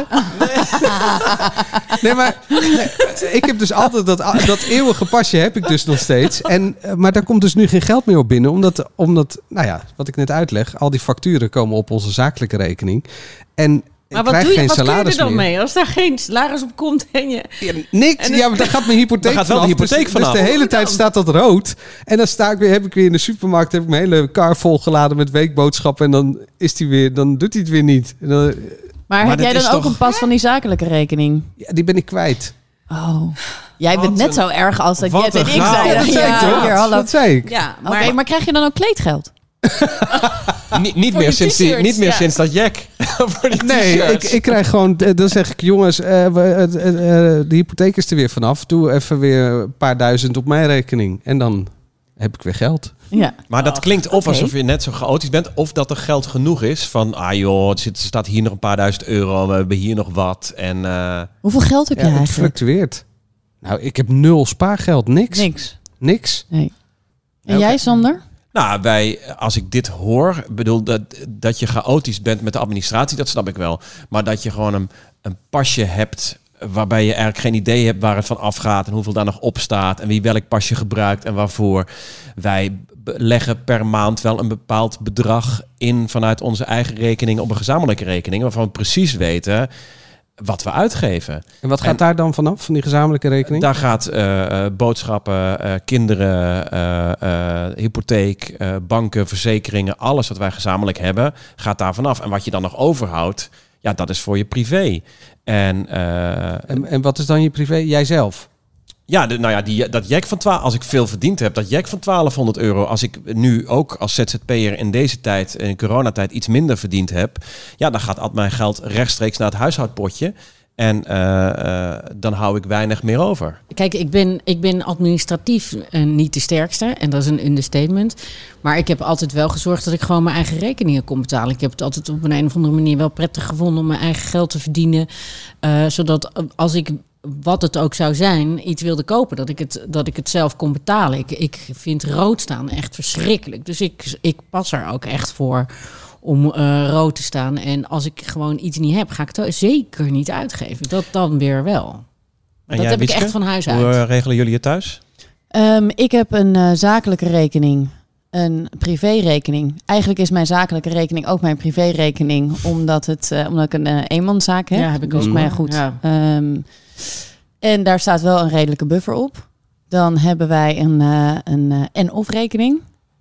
Speaker 3: Nee, maar nee, ik heb dus altijd dat, dat eeuwige pasje heb ik dus nog steeds. En, maar daar komt dus nu geen geld meer op binnen. Omdat, omdat, nou ja, wat ik net uitleg, al die facturen komen op onze zakelijke rekening. En
Speaker 5: maar wat, doe je, wat kun je er dan meer. mee als daar geen salaris op komt en je...
Speaker 3: Ja, niks. En ja, maar daar gaat mijn hypotheek
Speaker 2: vanaf. gaat wel de hypotheek
Speaker 3: dus,
Speaker 2: vanaf.
Speaker 3: Dus de hele tijd staat dat rood. En dan sta ik weer, heb ik weer in de supermarkt heb ik mijn hele kar volgeladen met weekboodschappen. En dan is die weer, dan doet hij het weer niet. En dan,
Speaker 4: maar, maar heb jij dan ook toch... een pas van die zakelijke rekening?
Speaker 3: Ja, die ben ik kwijt.
Speaker 4: Oh. Jij bent net zo erg als dat Jet en ik
Speaker 3: zei.
Speaker 4: Ja,
Speaker 3: dat zei ik toch?
Speaker 4: Hier, hallo.
Speaker 3: Dat zei ik.
Speaker 4: Ja, maar, okay, maar krijg je dan ook kleedgeld?
Speaker 2: niet, niet, meer sinds, die, niet meer ja. sinds dat jack. Voor die
Speaker 3: nee, ik, ik krijg gewoon... Dan zeg ik, jongens, uh, we, uh, uh, de hypotheek is er weer vanaf. Doe even weer een paar duizend op mijn rekening. En dan heb ik weer geld.
Speaker 4: Ja.
Speaker 2: Maar dat klinkt of
Speaker 4: okay.
Speaker 2: alsof je net zo chaotisch bent... of dat er geld genoeg is van... ah joh, er staat hier nog een paar duizend euro... we hebben hier nog wat. En, uh...
Speaker 4: Hoeveel geld heb
Speaker 3: ja,
Speaker 4: je
Speaker 3: het
Speaker 4: eigenlijk?
Speaker 3: Het fluctueert. Nou, ik heb nul spaargeld. Niks.
Speaker 4: Niks?
Speaker 3: Niks.
Speaker 4: Nee. En okay. jij, Sander?
Speaker 2: Nou, wij, als ik dit hoor, bedoel dat, dat je chaotisch bent met de administratie, dat snap ik wel. Maar dat je gewoon een, een pasje hebt waarbij je eigenlijk geen idee hebt waar het van afgaat en hoeveel daar nog op staat en wie welk pasje gebruikt en waarvoor. Wij leggen per maand wel een bepaald bedrag in vanuit onze eigen rekening op een gezamenlijke rekening, waarvan we precies weten, wat we uitgeven.
Speaker 3: En wat gaat
Speaker 2: En-
Speaker 3: daar dan vanaf, van die gezamenlijke rekening?
Speaker 2: Daar gaat uh, uh, boodschappen, uh, kinderen, uh, uh, hypotheek, uh, banken, verzekeringen, alles wat wij gezamenlijk hebben, gaat daar vanaf. En wat je dan nog overhoudt, ja, dat is voor je privé. En, uh,
Speaker 3: en, en wat is dan je privé? Jijzelf?
Speaker 2: Ja, de, nou ja, die, dat jack van twaalf, als ik veel verdiend heb, dat jack van twaalfhonderd euro, als ik nu ook als Z Z P'er in deze tijd, in coronatijd, iets minder verdiend heb, ja, dan gaat al mijn geld rechtstreeks naar het huishoudpotje. En uh, uh, dan hou ik weinig meer over.
Speaker 5: Kijk, ik ben, ik ben administratief uh, niet de sterkste. En dat is een understatement. Maar ik heb altijd wel gezorgd dat ik gewoon mijn eigen rekeningen kon betalen. Ik heb het altijd op een, een of andere manier wel prettig gevonden om mijn eigen geld te verdienen. Uh, zodat als ik, wat het ook zou zijn, iets wilde kopen, dat ik het, dat ik het zelf kon betalen. Ik, ik vind rood staan echt verschrikkelijk. Dus ik, ik pas er ook echt voor om uh, rood te staan. En als ik gewoon iets niet heb, ga ik het zeker niet uitgeven. Dat dan weer wel. Maar
Speaker 2: En
Speaker 5: dat
Speaker 2: jij,
Speaker 5: heb
Speaker 2: Wietske?
Speaker 5: ik echt van huis uit.
Speaker 2: Hoe uh, regelen jullie het thuis?
Speaker 4: Um, ik heb een uh, zakelijke rekening, een privérekening. Eigenlijk is mijn zakelijke rekening ook mijn privérekening, omdat, het, uh, omdat ik een uh, eenmanszaak heb.
Speaker 5: Ja, heb ik
Speaker 4: dus
Speaker 5: ook.
Speaker 4: maar goed.
Speaker 5: Ja.
Speaker 4: Um, en daar staat wel een redelijke buffer op. Dan hebben wij een, uh, een uh, en-of rekening.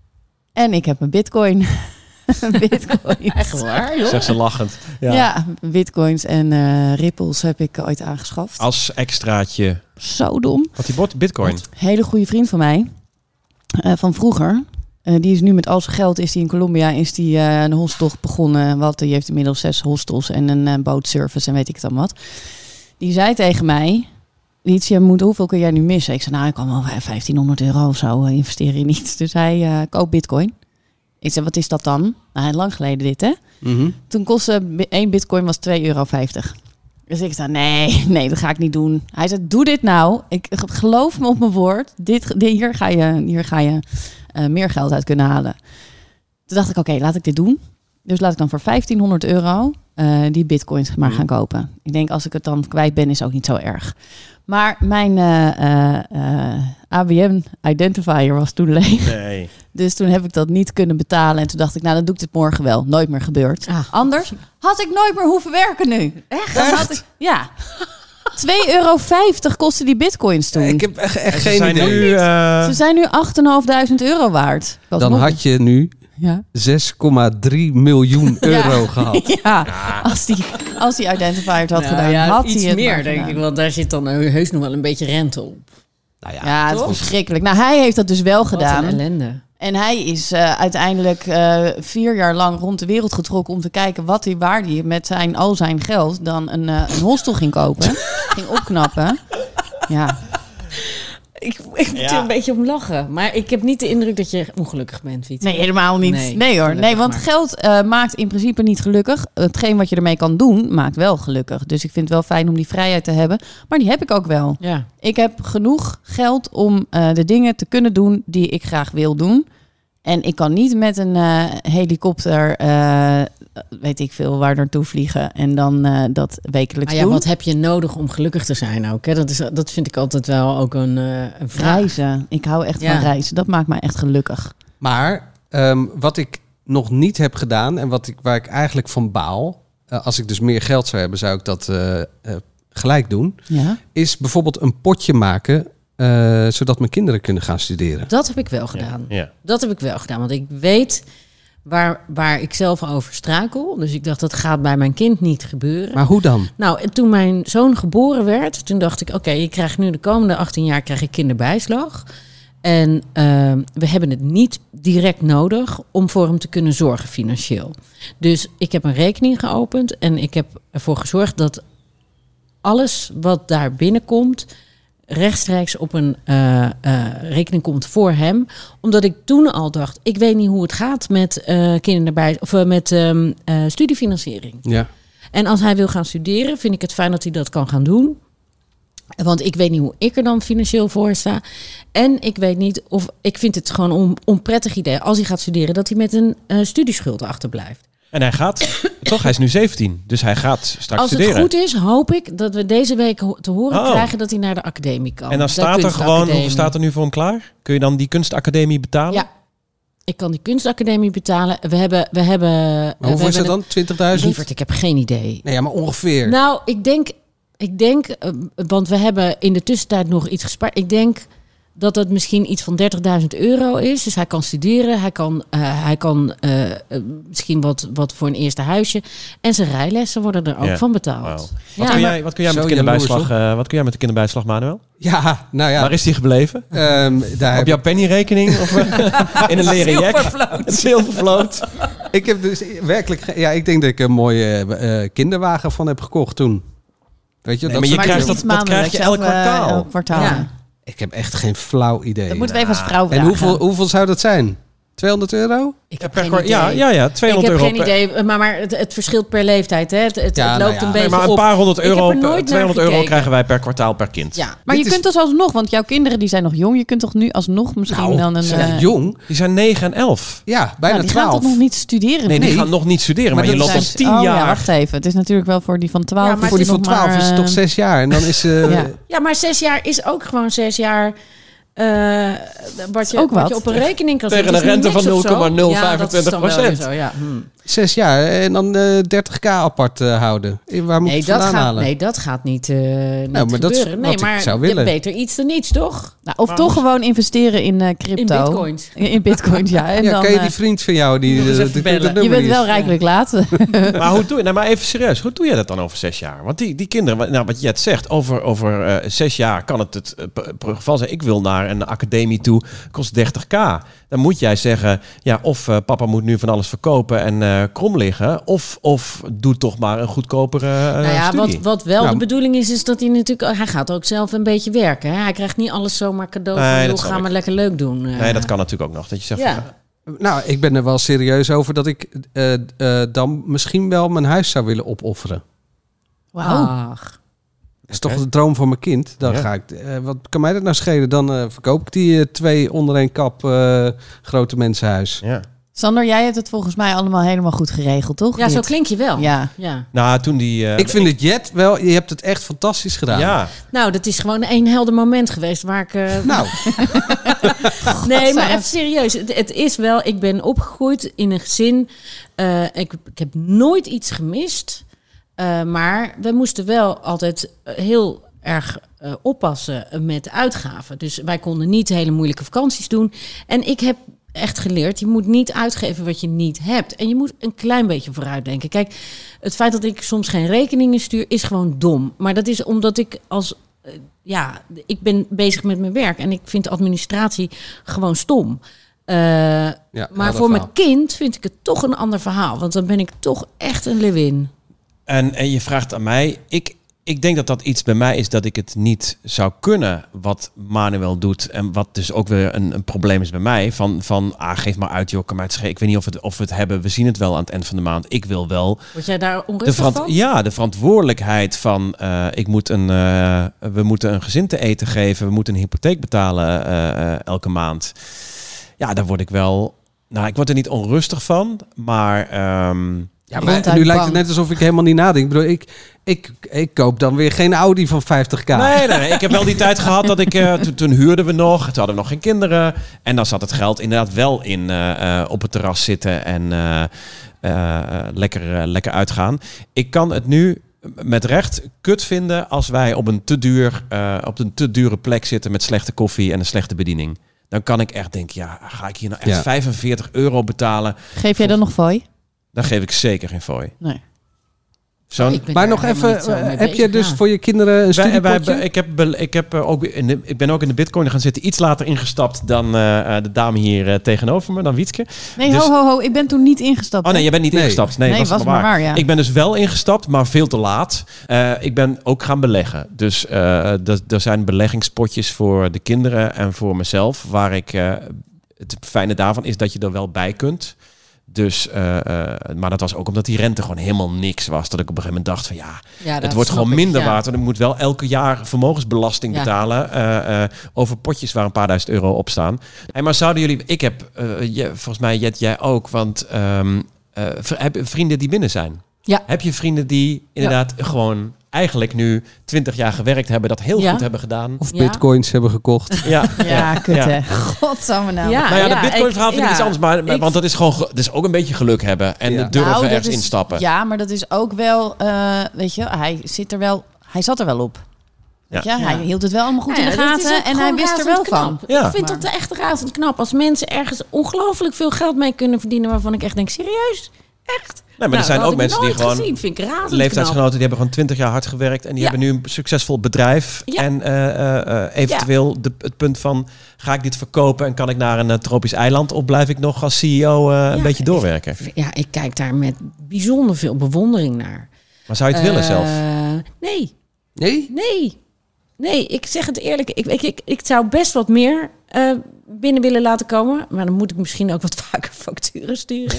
Speaker 4: En ik heb een bitcoin. Bitcoins.
Speaker 5: Echt waar, joh?
Speaker 2: Zegt ze lachend.
Speaker 4: Ja, ja bitcoins en uh, ripples heb ik ooit aangeschaft.
Speaker 2: Als extraatje.
Speaker 4: Zo dom.
Speaker 2: Wat die bot, bitcoin.
Speaker 4: Hele goede vriend van mij, uh, van vroeger. Uh, die is nu met al zijn geld, is die in Colombia, is die uh, een hosteltocht begonnen. Wat, die heeft inmiddels zes hostels en een uh, bootservice en weet ik het dan wat. Die zei tegen mij, Lietje, moet, hoeveel kun jij nu missen? Ik zei, nou, ik kan wel vijftienhonderd euro of zo uh, investeren in iets. Dus hij uh, koopt bitcoin. Ik zei, wat is dat dan? Nou, lang geleden dit, hè?
Speaker 3: Mm-hmm.
Speaker 4: Toen kostte één bitcoin was twee euro vijftig. Dus ik zei, nee, nee, dat ga ik niet doen. Hij zei, doe dit nou. Ik geloof me op mijn woord. Dit, dit, hier ga je, hier ga je uh, meer geld uit kunnen halen. Toen dacht ik, oké, okay, laat ik dit doen. Dus laat ik dan voor vijftienhonderd euro uh, die bitcoins maar gaan kopen. Ik denk, als ik het dan kwijt ben, is ook niet zo erg. Maar mijn uh, uh, uh, A B M-identifier was toen leeg.
Speaker 2: Nee.
Speaker 4: Dus toen heb ik dat niet kunnen betalen. En toen dacht ik, nou, dan doe ik dit morgen wel. Nooit meer gebeurd.
Speaker 5: Ah.
Speaker 4: Anders had ik nooit meer hoeven werken nu. Echt? Dan had ik, ja. twee euro vijftig kostte die bitcoins toen.
Speaker 3: Ik heb echt, echt
Speaker 2: Ze
Speaker 3: geen
Speaker 2: zijn
Speaker 3: idee.
Speaker 2: nu, uh,
Speaker 4: Ze zijn nu acht duizend vijfhonderd euro waard. Ik was
Speaker 3: Dan
Speaker 4: nog-
Speaker 3: had je nu
Speaker 4: Ja.
Speaker 3: zes komma drie miljoen euro
Speaker 4: Ja.
Speaker 3: gehad.
Speaker 4: Ja, als die, als die identifier het had
Speaker 5: Nou
Speaker 4: gedaan,
Speaker 5: ja,
Speaker 4: had
Speaker 5: iets
Speaker 4: hij het
Speaker 5: meer,
Speaker 4: maar
Speaker 5: denk
Speaker 4: gedaan.
Speaker 5: ik. Want daar zit dan heus nog wel een beetje rente op.
Speaker 3: Nou ja,
Speaker 4: Ja, het is
Speaker 5: toch?
Speaker 4: verschrikkelijk. Nou, hij heeft dat dus wel
Speaker 5: Wat
Speaker 4: gedaan.
Speaker 5: een ellende.
Speaker 4: En hij is uh, uiteindelijk uh, vier jaar lang rond de wereld getrokken om te kijken wat hij, waar hij met zijn, al zijn geld dan een, uh, een hostel ging kopen. Ging opknappen. Ja.
Speaker 5: Ik, ik moet
Speaker 2: Ja.
Speaker 5: er een beetje om lachen. Maar ik heb niet de indruk dat je ongelukkig bent, Wiet.
Speaker 4: Nee, helemaal niet.
Speaker 5: Nee,
Speaker 4: Nee, hoor.
Speaker 5: gelukkig
Speaker 4: Nee, want
Speaker 5: maar.
Speaker 4: geld uh, maakt in principe niet gelukkig. Hetgeen wat je ermee kan doen, maakt wel gelukkig. Dus ik vind het wel fijn om die vrijheid te hebben. Maar die heb ik ook wel.
Speaker 5: Ja.
Speaker 4: Ik heb genoeg geld om uh, de dingen te kunnen doen die ik graag wil doen. En ik kan niet met een uh, helikopter, uh, weet ik veel, waar naartoe vliegen. En dan uh, dat wekelijks
Speaker 5: Maar ja,
Speaker 4: doen.
Speaker 5: wat heb je nodig om gelukkig te zijn ook? Hè? Dat, is, dat vind ik altijd wel ook een, uh, een vraag.
Speaker 4: Reizen. Ik hou echt
Speaker 5: Ja.
Speaker 4: van reizen. Dat maakt mij echt gelukkig.
Speaker 3: Maar um, wat ik nog niet heb gedaan en wat ik, waar ik eigenlijk van baal, uh, als ik dus meer geld zou hebben, zou ik dat uh, uh, gelijk doen,
Speaker 4: Ja.
Speaker 3: is bijvoorbeeld een potje maken, uh, zodat mijn kinderen kunnen gaan studeren.
Speaker 5: Dat heb ik wel gedaan.
Speaker 2: ja.
Speaker 5: Dat heb ik wel gedaan. Want ik weet waar, waar ik zelf over struikel. Dus ik dacht, dat gaat bij mijn kind niet gebeuren.
Speaker 3: Maar hoe dan?
Speaker 5: Nou, en toen mijn zoon geboren werd, toen dacht ik, oké, okay, je krijgt nu de komende achttien jaar krijg ik kinderbijslag. En uh, we hebben het niet direct nodig om voor hem te kunnen zorgen financieel. Dus ik heb een rekening geopend en ik heb ervoor gezorgd dat alles wat daar binnenkomt rechtstreeks op een uh, uh, rekening komt voor hem. Omdat ik toen al dacht, ik weet niet hoe het gaat met uh, kinderbij of uh, met um, uh, studiefinanciering.
Speaker 3: Ja.
Speaker 5: En als hij wil gaan studeren, vind ik het fijn dat hij dat kan gaan doen. Want ik weet niet hoe ik er dan financieel voor sta. En ik weet niet of ik vind het gewoon een onprettig idee als hij gaat studeren dat hij met een uh, studieschuld achterblijft.
Speaker 2: En hij gaat, toch? Hij is nu zeventien, dus hij gaat straks
Speaker 5: Als
Speaker 2: studeren.
Speaker 5: het goed is, hoop ik dat we deze week ho- te horen
Speaker 2: Oh.
Speaker 5: krijgen dat hij naar de academie kan.
Speaker 2: En dan
Speaker 5: De
Speaker 2: staat er gewoon,
Speaker 5: kunstacademie.
Speaker 2: hoeveel staat er nu voor hem klaar? Kun je dan die kunstacademie betalen?
Speaker 5: Ja. Ik kan die kunstacademie betalen. We hebben... We hebben
Speaker 3: Maar
Speaker 5: we
Speaker 3: hoeveel is dat
Speaker 5: hebben
Speaker 3: dan? twintigduizend?
Speaker 5: Lieverd, ik heb geen idee.
Speaker 3: Nee, ja, maar ongeveer.
Speaker 5: Nou, ik denk... Ik denk, uh, want we hebben in de tussentijd nog iets gespaard. Ik denk dat het misschien iets van dertigduizend euro is. Dus hij kan studeren. Hij kan, uh, hij kan uh, uh, misschien wat, wat voor een eerste huisje. En zijn rijlessen worden er ook
Speaker 2: Ja.
Speaker 5: van betaald.
Speaker 2: Wow.
Speaker 5: Ja.
Speaker 2: Wat, kun jij, wat kun jij met
Speaker 3: Zo
Speaker 2: de kinderbijslag,
Speaker 3: jaloers,
Speaker 2: uh, wat kun jij met de kinderbijslag, Manuel?
Speaker 3: Ja, nou ja.
Speaker 2: Waar is die gebleven?
Speaker 3: Um, daar
Speaker 2: Op
Speaker 3: heb
Speaker 2: jouw pennyrekening? Of in een leren jack? Een zilvervloot.
Speaker 3: ik heb dus werkelijk... ge- Ja, ik denk dat ik een mooie uh, kinderwagen van heb gekocht toen. Weet je,
Speaker 2: Nee,
Speaker 3: dat
Speaker 2: maar je
Speaker 3: soort
Speaker 4: Maar het
Speaker 2: krijgt
Speaker 4: is
Speaker 2: dat-
Speaker 4: niet
Speaker 2: dat krijg je
Speaker 4: maandelijks,
Speaker 2: elk
Speaker 4: of, eh,
Speaker 2: kwartaal.
Speaker 4: elk kwartaal.
Speaker 5: Ja.
Speaker 3: Ik heb echt geen flauw idee.
Speaker 4: Dat moeten we even als vrouw
Speaker 3: En
Speaker 4: vragen.
Speaker 3: hoeveel, hoeveel zou dat zijn? tweehonderd euro?
Speaker 5: Ik
Speaker 2: Ja,
Speaker 5: heb
Speaker 2: per
Speaker 5: geen
Speaker 2: kwart-
Speaker 5: idee.
Speaker 2: ja, ja, ja, tweehonderd
Speaker 5: ik
Speaker 2: euro.
Speaker 5: heb geen
Speaker 2: per-
Speaker 5: idee, maar, maar het, het verschilt per leeftijd. Hè. Het, het,
Speaker 3: Ja,
Speaker 5: het
Speaker 3: nou
Speaker 5: loopt
Speaker 3: ja.
Speaker 5: een
Speaker 2: Nee,
Speaker 5: beetje
Speaker 2: maar een
Speaker 5: op.
Speaker 2: paar honderd
Speaker 5: Ik heb
Speaker 2: euro,
Speaker 5: er nooit naar
Speaker 2: tweehonderd euro
Speaker 5: gekeken.
Speaker 2: krijgen wij per kwartaal per kind.
Speaker 5: Ja.
Speaker 4: Maar
Speaker 3: Dit
Speaker 4: je
Speaker 3: is-
Speaker 4: kunt dus alsnog, want jouw kinderen die zijn nog jong. Je kunt toch nu alsnog misschien
Speaker 3: Nou,
Speaker 4: dan een...
Speaker 3: ze zijn
Speaker 4: eh,
Speaker 3: jong.
Speaker 2: Die zijn negen en elf.
Speaker 3: Ja, bijna
Speaker 4: nou, die gaan
Speaker 3: twaalf.
Speaker 4: toch nog niet studeren?
Speaker 2: Nee, die
Speaker 3: Nee.
Speaker 2: gaan nog niet studeren, maar,
Speaker 3: Maar
Speaker 2: je
Speaker 3: dat
Speaker 2: loopt al
Speaker 3: zijn-
Speaker 2: tien
Speaker 4: oh,
Speaker 2: jaar.
Speaker 4: Ja, wacht even. Het is natuurlijk wel voor die van twaalf.
Speaker 5: Ja, maar
Speaker 3: Voor die van
Speaker 4: nog maar,
Speaker 3: twaalf is het
Speaker 4: eh,
Speaker 3: toch zes jaar. En dan is... Uh,
Speaker 4: Ja.
Speaker 5: Ja, maar zes jaar is ook gewoon zes jaar... Uh, wat, je,
Speaker 4: ook
Speaker 5: wat
Speaker 4: wat.
Speaker 5: je op een rekening kan
Speaker 2: Tegen
Speaker 5: zetten.
Speaker 2: een
Speaker 5: Het is
Speaker 2: rente
Speaker 5: niet
Speaker 2: van
Speaker 5: niks of zo.
Speaker 2: nul komma nul
Speaker 5: Ja, dat is
Speaker 2: vijfentwintig
Speaker 5: dan wel
Speaker 2: procent.
Speaker 5: weer zo, ja. Hm.
Speaker 3: Zes jaar. En dan uh, dertig k apart uh, houden. Eh, Waar moet
Speaker 5: Nee,
Speaker 3: ik het
Speaker 5: dat
Speaker 3: vandaan
Speaker 5: gaat,
Speaker 3: halen?
Speaker 5: nee, dat gaat niet, uh, niet
Speaker 3: maar dat is
Speaker 5: gebeuren. Nee,
Speaker 3: wat ik
Speaker 5: maar
Speaker 3: zou
Speaker 5: je
Speaker 3: willen.
Speaker 5: beter iets dan niets, toch?
Speaker 4: Nou, of toch gewoon investeren in uh, crypto.
Speaker 5: In bitcoins.
Speaker 4: In, in bitcoins, ja. En
Speaker 3: ja,
Speaker 4: dan,
Speaker 3: kan je
Speaker 4: eh,
Speaker 3: die vriend van jou... Die,
Speaker 5: Nog eens
Speaker 3: uh,
Speaker 5: even
Speaker 3: die- die-
Speaker 5: bellen.
Speaker 3: dat
Speaker 4: je
Speaker 3: nummer
Speaker 4: bent
Speaker 3: die
Speaker 4: wel
Speaker 3: is-
Speaker 4: rijkelijk laat.
Speaker 2: Maar hoe doe je, nou maar even serieus, hoe doe je dat dan over zes jaar? Want die, die kinderen, wat- nou, wat je het zegt, over, over uh, zes jaar kan het het uh, geval zijn. Ik wil naar een academie toe, kost dertig k. Dan moet jij zeggen, ja, of uh, papa moet nu van alles verkopen en uh, krom liggen, of, of doe toch maar een goedkopere uh,
Speaker 5: Nou ja,
Speaker 2: studie.
Speaker 5: wat, wat wel
Speaker 3: Nou,
Speaker 5: de bedoeling is, is dat hij natuurlijk... Hij gaat ook zelf een beetje werken. Hè? Hij krijgt niet alles zomaar cadeau
Speaker 2: Nee,
Speaker 5: van...
Speaker 2: dat
Speaker 5: joh,
Speaker 2: snap
Speaker 5: ga
Speaker 2: ik.
Speaker 5: maar lekker leuk doen. Uh,
Speaker 2: Nee, dat kan natuurlijk ook nog. Dat je zegt,
Speaker 5: Ja.
Speaker 2: van,
Speaker 3: Nou, ik ben er wel serieus over dat ik uh, uh, dan misschien wel mijn huis zou willen opofferen.
Speaker 4: Wauw.
Speaker 5: Ach.
Speaker 3: Dat is toch de droom van mijn kind. Dan
Speaker 2: Ja.
Speaker 3: ga ik, uh, wat kan mij dat nou schelen? Dan uh, verkoop ik die uh, twee onder één kap uh, grote mensenhuis.
Speaker 2: ja.
Speaker 4: Sander, jij hebt het volgens mij allemaal helemaal goed geregeld, toch?
Speaker 5: Ja, zo
Speaker 4: Dit?
Speaker 5: klink je wel.
Speaker 4: Ja.
Speaker 5: ja.
Speaker 2: Nou, toen die... uh,
Speaker 3: Ik vind het Jet wel, je hebt het echt fantastisch gedaan.
Speaker 2: Ja,
Speaker 5: Nou, dat is gewoon een helder moment geweest waar ik... Uh,
Speaker 3: Nou,
Speaker 5: nee, maar even serieus. Het, het is wel... Ik ben opgegroeid in een gezin. Uh, ik, ik heb nooit iets gemist. Uh, maar we moesten wel altijd heel erg uh, oppassen met uitgaven. Dus wij konden niet hele moeilijke vakanties doen. En ik heb echt geleerd, je moet niet uitgeven wat je niet hebt. En je moet een klein beetje vooruitdenken. Kijk, het feit dat ik soms geen rekeningen stuur, is gewoon dom. Maar dat is omdat ik als... Uh, ja, ik ben bezig met mijn werk en ik vind administratie gewoon stom. Uh,
Speaker 3: ja,
Speaker 5: maar
Speaker 3: helder
Speaker 5: voor mijn
Speaker 3: verhaal.
Speaker 5: kind vind ik het toch een ander verhaal. Want dan ben ik toch echt een leeuwin.
Speaker 2: En, en je vraagt aan mij, ik, ik denk dat dat iets bij mij is dat ik het niet zou kunnen wat Manuel doet. En wat dus ook weer een, een probleem is bij mij. Van, van ah, geef maar uit, joh, kan maar het schelen. Ik weet niet of, het, of we het hebben. We zien het wel aan het eind van de maand. Ik wil wel
Speaker 5: Word jij daar
Speaker 2: de,
Speaker 5: onrustig
Speaker 2: verant-
Speaker 5: van?
Speaker 2: ja, de verantwoordelijkheid van uh, ik moet een, uh, we moeten een gezin te eten geven. We moeten een hypotheek betalen uh, uh, elke maand. Ja, daar word ik wel... Nou, ik word er niet onrustig van, maar... Um,
Speaker 3: Ja,
Speaker 4: Je
Speaker 3: maar
Speaker 4: woont uit
Speaker 3: nu lijkt
Speaker 4: bang.
Speaker 3: het net alsof ik helemaal niet nadenk. Ik bedoel, ik, ik, ik koop dan weer geen Audi van vijftig k.
Speaker 2: Nee, nee, nee. Ik heb wel die tijd gehad dat ik... Uh, toen, toen huurden we nog. Toen hadden we nog geen kinderen. En dan zat het geld inderdaad wel in uh, uh, op het terras zitten en uh, uh, lekker, uh, lekker uitgaan. Ik kan het nu met recht kut vinden als wij op een te duur, uh, op een te dure plek zitten met slechte koffie en een slechte bediening. Dan kan ik echt denken, ja, ga ik hier nou echt
Speaker 3: Ja.
Speaker 2: vijfenveertig euro betalen?
Speaker 4: Geef jij dan nog fooi?
Speaker 2: Dan geef ik zeker geen fooi.
Speaker 4: Nee.
Speaker 2: Zo'n...
Speaker 5: Ik ben
Speaker 3: Maar
Speaker 5: daar
Speaker 3: nog
Speaker 5: helemaal
Speaker 3: even,
Speaker 5: niet zo mee
Speaker 3: uh, heb je
Speaker 5: bezig,
Speaker 3: dus
Speaker 5: ja.
Speaker 3: voor je kinderen een
Speaker 2: Wij, wij,
Speaker 3: studiepotje?
Speaker 2: ik, heb, be- ik, heb uh, ook in de, ik ben ook in de Bitcoin gaan zitten. Iets later ingestapt dan uh, uh, de dame hier uh, tegenover me, dan Wietske.
Speaker 4: Nee,
Speaker 2: Dus-
Speaker 4: ho, ho, ho. Ik ben toen niet ingestapt.
Speaker 2: Oh nee,
Speaker 4: hè?
Speaker 2: je bent niet
Speaker 3: Nee.
Speaker 2: ingestapt. Nee,
Speaker 4: Nee,
Speaker 2: was,
Speaker 4: was
Speaker 2: het maar
Speaker 4: maar
Speaker 2: waar.
Speaker 4: waar, ja.
Speaker 2: Ik ben dus wel ingestapt, maar veel te laat. Uh, ik ben ook gaan beleggen. Dus uh, d- er zijn beleggingspotjes voor de kinderen en voor mezelf. Waar ik, uh, het fijne daarvan is dat je er wel bij kunt. Dus, uh, uh, maar dat was ook omdat die rente gewoon helemaal niks was. Dat ik op een gegeven moment dacht van ja,
Speaker 5: Ja, dat
Speaker 2: het wordt
Speaker 5: snap
Speaker 2: gewoon
Speaker 5: ik,
Speaker 2: minder
Speaker 5: ja.
Speaker 2: waard. En ik moet wel elke jaar vermogensbelasting
Speaker 5: Ja.
Speaker 2: betalen uh, uh, over potjes waar een paar duizend euro op staan. Hey, maar zouden jullie, ik heb, uh, je, volgens mij Jet, jij ook, want um, uh, v- heb je vrienden die binnen zijn?
Speaker 5: Ja.
Speaker 2: Heb je vrienden die inderdaad gewoon eigenlijk nu twintig jaar gewerkt hebben, dat heel
Speaker 5: Ja.
Speaker 2: goed hebben gedaan.
Speaker 3: Of
Speaker 5: Ja.
Speaker 3: bitcoins hebben gekocht.
Speaker 2: Ja,
Speaker 4: Ja, kut
Speaker 2: Ja.
Speaker 4: hè. Godsamme nou.
Speaker 5: Ja.
Speaker 2: nou ja, de Bitcoin-verhaal
Speaker 5: ik-
Speaker 2: vind ik
Speaker 5: ja.
Speaker 2: iets anders, maar,
Speaker 5: Ik-
Speaker 2: want dat is gewoon, ge- dat is ook een beetje geluk hebben en
Speaker 3: Ja.
Speaker 2: durven
Speaker 4: Nou, dat
Speaker 2: ergens
Speaker 4: is-
Speaker 2: instappen.
Speaker 4: Ja, maar dat is ook wel, eh, weet je, hij zit er wel, hij zat er wel op. Weet
Speaker 2: Ja.
Speaker 4: je, hij
Speaker 5: Ja.
Speaker 4: hield het wel allemaal goed
Speaker 5: Ja,
Speaker 4: in de
Speaker 5: dat is
Speaker 4: gaten
Speaker 5: ook
Speaker 4: en hij
Speaker 5: gewoon
Speaker 4: wist er wel
Speaker 5: razend
Speaker 4: van.
Speaker 5: knap.
Speaker 2: Ja.
Speaker 5: Ik vind dat echt razend knap. Als mensen ergens ongelooflijk veel geld mee kunnen verdienen, waarvan ik echt denk, serieus? Echt?
Speaker 2: Nee, maar er zijn
Speaker 5: dat
Speaker 2: ook
Speaker 5: had ik
Speaker 2: mensen die
Speaker 5: nooit
Speaker 2: gewoon
Speaker 5: gezien. Vind ik razend
Speaker 2: leeftijdsgenoten die hebben gewoon twintig jaar hard gewerkt en die
Speaker 5: Ja.
Speaker 2: hebben nu een succesvol bedrijf.
Speaker 5: Ja.
Speaker 2: En uh, uh, eventueel de, het punt van, ga ik dit verkopen en kan ik naar een uh, tropisch eiland of blijf ik nog als C E O uh, een
Speaker 5: Ja,
Speaker 2: beetje doorwerken?
Speaker 5: knap. Ja, ik kijk daar met bijzonder veel bewondering naar.
Speaker 2: Maar zou je het willen
Speaker 5: Eh,
Speaker 2: zelf?
Speaker 5: Nee,
Speaker 3: Nee?
Speaker 5: nee. Nee, ik zeg het eerlijk. Ik, ik, ik, ik zou best wat meer uh, binnen willen laten komen. Maar dan moet ik misschien ook wat vaker facturen sturen.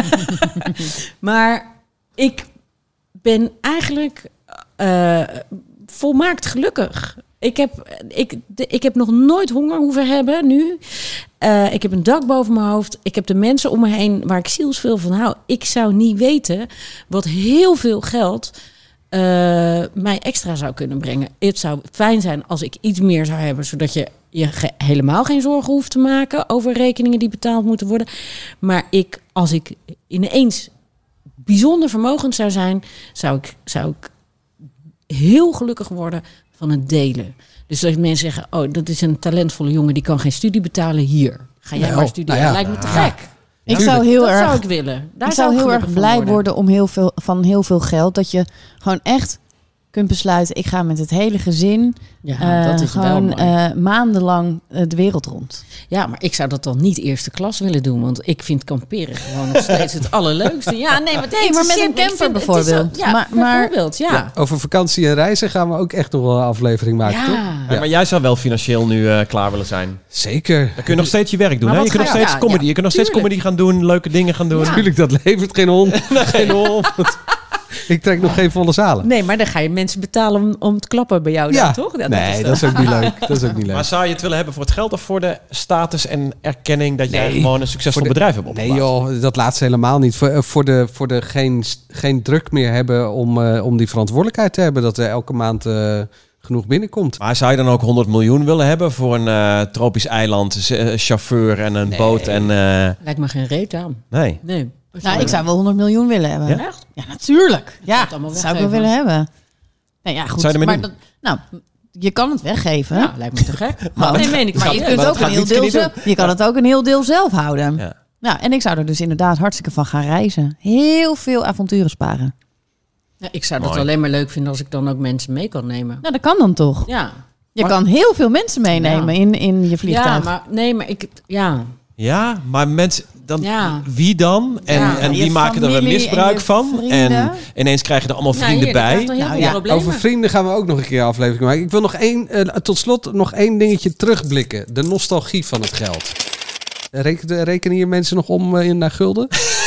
Speaker 5: Maar ik ben eigenlijk uh, volmaakt gelukkig. Ik heb, ik, de, ik heb nog nooit honger hoeven hebben nu. Uh, ik heb een dak boven mijn hoofd. Ik heb de mensen om me heen waar ik zielsveel van hou. Ik zou niet weten wat heel veel geld uh, mij extra zou kunnen brengen. Het zou fijn zijn als ik iets meer zou hebben, zodat je je ge- helemaal geen zorgen hoeft te maken over rekeningen die betaald moeten worden. Maar ik, als ik ineens bijzonder vermogend zou zijn, zou ik, zou ik heel gelukkig worden van het delen. Dus dat mensen zeggen, oh, dat is een talentvolle jongen, die kan geen studie betalen. Hier, ga jij
Speaker 3: Nou,
Speaker 5: maar studeren.
Speaker 3: nou ja.
Speaker 5: Lijkt me te gek.
Speaker 4: Ik zou heel
Speaker 5: dat
Speaker 4: erg,
Speaker 5: zou ik willen. Daar
Speaker 4: ik zou heel
Speaker 5: gelukkig
Speaker 4: erg
Speaker 5: van
Speaker 4: blij worden om heel veel, van heel veel geld. Dat je gewoon echt kunt besluiten, ik ga met het hele gezin
Speaker 5: Ja,
Speaker 4: eh,
Speaker 5: dat is
Speaker 4: gewoon
Speaker 5: wel mooi.
Speaker 4: eh, maandenlang uh, de wereld rond.
Speaker 5: Ja, maar ik zou dat dan niet eerste klas willen doen. Want ik vind kamperen gewoon nog steeds het allerleukste. Ja, nee, maar,
Speaker 4: Nee, maar met een camper bijvoorbeeld.
Speaker 5: Ja,
Speaker 4: Maar- maar-
Speaker 5: bijvoorbeeld, ja.
Speaker 3: Ja, over vakantie en reizen gaan we ook echt nog wel een aflevering maken,
Speaker 5: Ja.
Speaker 3: toch?
Speaker 2: Ja, maar jij zou wel financieel nu uh, klaar willen zijn.
Speaker 3: Zeker.
Speaker 2: Dan kun je nog steeds je werk doen.
Speaker 5: Maar
Speaker 2: Hè? Je
Speaker 5: wat
Speaker 2: kunt nog
Speaker 5: ga je-
Speaker 2: steeds
Speaker 5: ja,
Speaker 2: comedy.
Speaker 5: ja,
Speaker 2: je kunt nog steeds
Speaker 5: tuurlijk.
Speaker 2: comedy gaan doen, leuke dingen gaan doen.
Speaker 5: Ja.
Speaker 3: Natuurlijk, dat levert geen hond. geen hond. Ik trek nog geen volle zalen.
Speaker 5: Nee, maar dan ga je mensen betalen om, om te klappen bij jou,
Speaker 3: Ja.
Speaker 5: dan, toch? Ja,
Speaker 3: nee,
Speaker 5: is
Speaker 3: dat is ook niet leuk. Dat is ook niet leuk.
Speaker 2: Maar zou je het willen hebben voor het geld of voor de status en erkenning dat jij
Speaker 3: Nee,
Speaker 2: gewoon een succesvol
Speaker 3: voor de-
Speaker 2: bedrijf hebt opgebouwd?
Speaker 3: Nee joh, dat laatste helemaal niet. Voor, eh, voor de, voor de geen, geen druk meer hebben om, uh, om die verantwoordelijkheid te hebben. Dat er elke maand uh, genoeg binnenkomt.
Speaker 2: Maar zou je dan ook honderd miljoen willen hebben voor een uh, tropisch eiland, z- uh, chauffeur en een
Speaker 3: Nee.
Speaker 2: boot? En, uh,
Speaker 5: Lijkt me geen reet aan.
Speaker 2: nee.
Speaker 5: Nee.
Speaker 4: Nou, ik zou wel honderd miljoen willen hebben.
Speaker 2: Ja?
Speaker 5: Echt?
Speaker 4: Ja, natuurlijk. Ja,
Speaker 5: het allemaal
Speaker 4: dat zou ik wel
Speaker 5: weggeven.
Speaker 4: willen hebben. Nee, ja, goed.
Speaker 2: Zou je ermee
Speaker 4: maar
Speaker 2: doen?
Speaker 4: dat, nou, je kan het weggeven.
Speaker 5: Ja, lijkt me te gek.
Speaker 4: Maar,
Speaker 5: nee, meen ik
Speaker 4: maar je
Speaker 5: serieus.
Speaker 4: kunt
Speaker 2: Maar
Speaker 4: ook
Speaker 2: dat
Speaker 4: een
Speaker 2: gaat
Speaker 4: heel
Speaker 2: Wietske
Speaker 4: deel
Speaker 2: niet
Speaker 4: zelf, je kan het ook een heel deel zelf houden.
Speaker 2: Ja.
Speaker 4: Ja, en ik zou er dus inderdaad hartstikke van gaan reizen. Heel veel avonturen sparen.
Speaker 5: Ja, ik zou dat
Speaker 2: Mooi.
Speaker 5: alleen maar leuk vinden als ik dan ook mensen mee kan nemen.
Speaker 4: Nou, dat kan dan toch?
Speaker 5: Ja.
Speaker 4: Je
Speaker 3: Maar-
Speaker 4: kan heel veel mensen meenemen
Speaker 5: Ja.
Speaker 4: in, in je
Speaker 5: Ja,
Speaker 4: vliegtuig.
Speaker 5: maar nee, maar ik ja.
Speaker 2: Ja, maar mensen, dan,
Speaker 5: Ja.
Speaker 2: wie dan? En,
Speaker 5: Ja,
Speaker 2: en
Speaker 4: je
Speaker 2: wie maken er een
Speaker 4: familie
Speaker 2: misbruik
Speaker 4: en je
Speaker 2: van?
Speaker 4: vrienden.
Speaker 2: En ineens krijg je er allemaal
Speaker 5: Nou,
Speaker 2: vrienden
Speaker 5: hier, je
Speaker 2: bij.
Speaker 5: krijgt toch heel
Speaker 4: Nou
Speaker 5: veel
Speaker 4: ja,
Speaker 5: problemen.
Speaker 3: Over vrienden gaan we ook nog een keer een aflevering maken. Ik wil nog één, uh, tot slot nog één dingetje terugblikken. De nostalgie van het geld. Rekenen, rekenen hier mensen nog om uh, in naar gulden?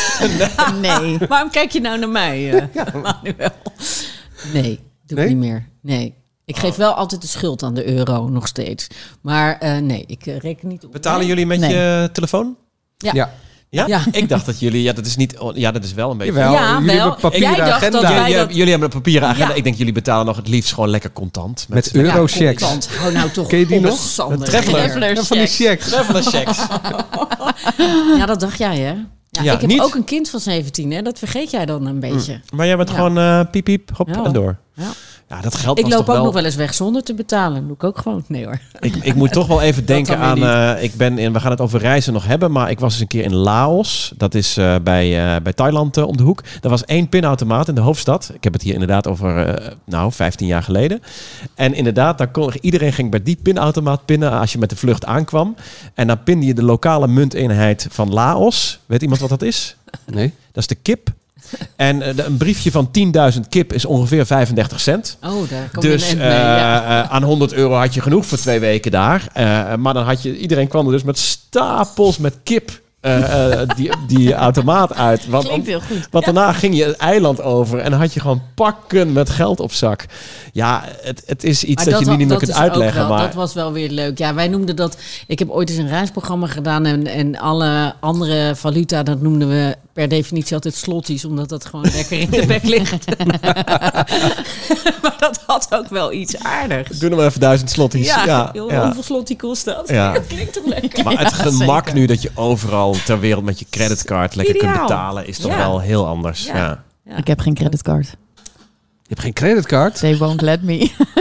Speaker 4: Nee.
Speaker 5: Waarom kijk je nou naar mij, uh, Manuel? Nee, doe
Speaker 3: Nee?
Speaker 5: ik niet meer. Nee. Ik geef wel altijd de schuld aan de euro, nog steeds. Maar uh, nee, ik uh, reken niet op.
Speaker 2: Betalen
Speaker 5: Nee.
Speaker 2: jullie met
Speaker 4: Nee.
Speaker 2: je telefoon?
Speaker 5: Ja.
Speaker 3: Ja.
Speaker 2: Ja?
Speaker 5: Ja.
Speaker 2: Ik dacht dat jullie, ja dat is niet, ja dat is wel een beetje.
Speaker 3: Jawel,
Speaker 5: Ja,
Speaker 3: jullie
Speaker 5: wel.
Speaker 3: hebben papieren
Speaker 5: Jij dacht
Speaker 3: agenda.
Speaker 5: dat wij-
Speaker 2: Jullie,
Speaker 5: dat-
Speaker 2: jullie hebben een papieren agenda.
Speaker 5: Ja.
Speaker 2: Ik denk jullie betalen nog het liefst gewoon lekker contant.
Speaker 3: Met
Speaker 5: Ja,
Speaker 3: eurochecks.
Speaker 5: contant. Hou nou toch
Speaker 3: Ken je die
Speaker 5: op,
Speaker 3: nog?
Speaker 5: Sander.
Speaker 2: Een traveler.
Speaker 5: Traveler
Speaker 3: Ja, van die
Speaker 5: checks.
Speaker 3: checks.
Speaker 2: Traveler checks.
Speaker 5: Ja, dat dacht jij, hè? Ja,
Speaker 2: Ja,
Speaker 5: ik heb
Speaker 2: niet-
Speaker 5: ook een kind van zeventien, hè? Dat vergeet jij dan een beetje.
Speaker 2: Maar jij bent
Speaker 5: Ja.
Speaker 2: gewoon uh, piep piep, hop
Speaker 5: Ja.
Speaker 2: en door.
Speaker 5: Ja.
Speaker 2: Ja, dat geld
Speaker 5: Ik
Speaker 2: was
Speaker 5: loop
Speaker 2: toch
Speaker 5: ook
Speaker 2: wel...
Speaker 5: nog wel eens weg zonder te betalen. Doe ik ook gewoon. Nee hoor.
Speaker 2: Ik, ik moet toch wel even denken
Speaker 5: dan
Speaker 2: aan...
Speaker 5: weer
Speaker 2: eh, ik ben in, we gaan het over reizen nog hebben, maar ik was eens een keer in Laos. Dat is uh, bij, uh, bij Thailand uh, om de hoek. Er was één pinautomaat in de hoofdstad. Ik heb het hier inderdaad over, uh, nou, vijftien jaar geleden. En inderdaad, daar kon, iedereen ging bij die pinautomaat pinnen als je met de vlucht aankwam. En dan pinde je de lokale munteenheid van Laos. Weet iemand wat dat is?
Speaker 3: Nee.
Speaker 2: Dat is de kip. En uh, de, een briefje van tienduizend kip is ongeveer vijfendertig cent.
Speaker 5: Oh, daar kom
Speaker 2: Dus
Speaker 5: je
Speaker 2: uh,
Speaker 5: net mee. Ja.
Speaker 2: uh, aan honderd euro had je genoeg voor twee weken daar. Uh, maar dan had je, iedereen kwam er dus met stapels met kip uh, uh, die, die automaat uit. Want,
Speaker 4: Klinkt heel goed.
Speaker 2: want daarna ging je het eiland over en dan had je gewoon pakken met geld op zak. Ja, het, het is iets
Speaker 5: Maar
Speaker 2: dat, je nu niet meer
Speaker 5: dat
Speaker 2: kunt
Speaker 5: is ook
Speaker 2: uitleggen.
Speaker 5: wel-
Speaker 2: maar
Speaker 5: Dat was wel weer leuk. Ja, wij noemden dat... Ik heb ooit eens een reisprogramma gedaan en, en alle andere valuta, dat noemden we per definitie altijd slotties, omdat dat gewoon lekker in de bek ligt. Maar dat had ook wel iets aardigs.
Speaker 2: Doe nog maar even duizend slotties.
Speaker 5: Ja,
Speaker 2: ja,
Speaker 5: joh,
Speaker 2: ja.
Speaker 5: hoeveel slottie kost dat?
Speaker 2: Ja.
Speaker 5: Dat klinkt toch lekker?
Speaker 2: Maar het
Speaker 5: Ja,
Speaker 2: gemak
Speaker 5: zeker.
Speaker 2: nu dat je overal ter wereld met je creditcard lekker kunt
Speaker 5: Ideaal.
Speaker 2: betalen, is toch
Speaker 5: Ja.
Speaker 2: wel heel anders.
Speaker 5: Ja.
Speaker 2: Ja.
Speaker 5: Ja.
Speaker 4: Ik heb geen creditcard.
Speaker 3: Je hebt geen creditcard?
Speaker 4: They won't let me.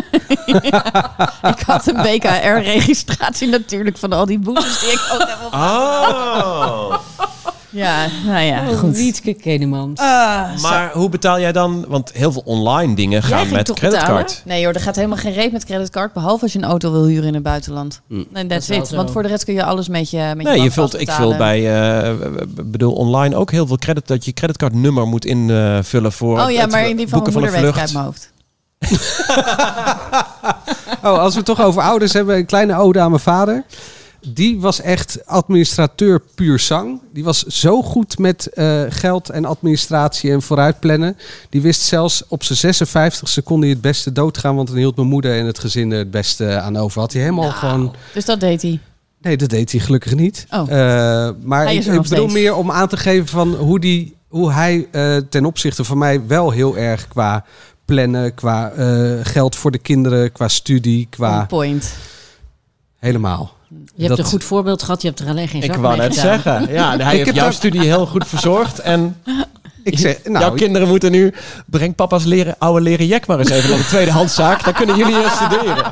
Speaker 4: Ik had een B K R-registratie natuurlijk van al die boetes die ik ook heb op.
Speaker 2: Oh.
Speaker 4: Ja, nou ja,
Speaker 5: Oh,
Speaker 4: goed.
Speaker 5: Wietske Kenemans.
Speaker 4: Ah,
Speaker 2: Maar hoe betaal jij dan? Want heel veel online dingen
Speaker 4: Jij
Speaker 2: gaan
Speaker 4: ging
Speaker 2: met
Speaker 4: toch
Speaker 2: creditcard.
Speaker 4: betalen? Nee hoor, er gaat helemaal geen reet met creditcard. Behalve als je een auto wil huren in het buitenland. Nee,
Speaker 5: Dat
Speaker 4: that's
Speaker 5: is wel
Speaker 4: it.
Speaker 5: zo.
Speaker 4: Want voor de rest kun je alles met je met je
Speaker 2: Nee, je
Speaker 4: bankpas
Speaker 2: vult, ik
Speaker 4: betalen.
Speaker 2: vul bij, uh, bedoel online ook heel veel credit dat je creditcardnummer moet invullen voor
Speaker 4: Oh
Speaker 2: het,
Speaker 4: ja,
Speaker 2: het
Speaker 4: maar in die van
Speaker 2: boeken
Speaker 4: mijn
Speaker 2: van
Speaker 4: moeder
Speaker 2: een
Speaker 4: weet ik uit
Speaker 2: vlucht.
Speaker 4: mijn hoofd.
Speaker 3: Oh, als we het toch over ouders hebben, een kleine ode aan mijn vader. Die was echt administrateur puur zang. Die was zo goed met uh, geld en administratie en vooruitplannen. Die wist zelfs op zijn zesenvijftigste kon hij het beste doodgaan. Want dan hield mijn moeder en het gezin er het beste aan over. Had hij helemaal
Speaker 4: Nou,
Speaker 3: gewoon...
Speaker 4: Dus dat deed hij.
Speaker 3: Nee, dat deed hij gelukkig niet.
Speaker 4: Oh.
Speaker 3: Uh, maar
Speaker 4: Hij
Speaker 3: ik,
Speaker 4: is er
Speaker 3: ik
Speaker 4: nog
Speaker 3: bedoel
Speaker 4: steeds.
Speaker 3: meer om aan te geven van hoe, die, hoe hij uh, ten opzichte van mij wel heel erg qua plannen, qua uh, geld voor de kinderen, qua studie, qua
Speaker 4: On point.
Speaker 3: helemaal.
Speaker 5: Je hebt
Speaker 3: Dat-
Speaker 5: een goed voorbeeld gehad, je hebt er alleen geen zak
Speaker 2: Ik wou
Speaker 5: mee
Speaker 2: net
Speaker 5: gedaan.
Speaker 2: zeggen. Ja, hij
Speaker 3: Ik
Speaker 2: heeft
Speaker 3: heb
Speaker 2: jouw
Speaker 3: daar-
Speaker 2: studie heel goed verzorgd. En
Speaker 3: Ik zeg,
Speaker 2: jouw
Speaker 3: nou,
Speaker 2: kinderen moeten nu... Breng papa's leren, oude leren jack maar eens even naar de tweedehandszaak. Dan kunnen jullie hier studeren.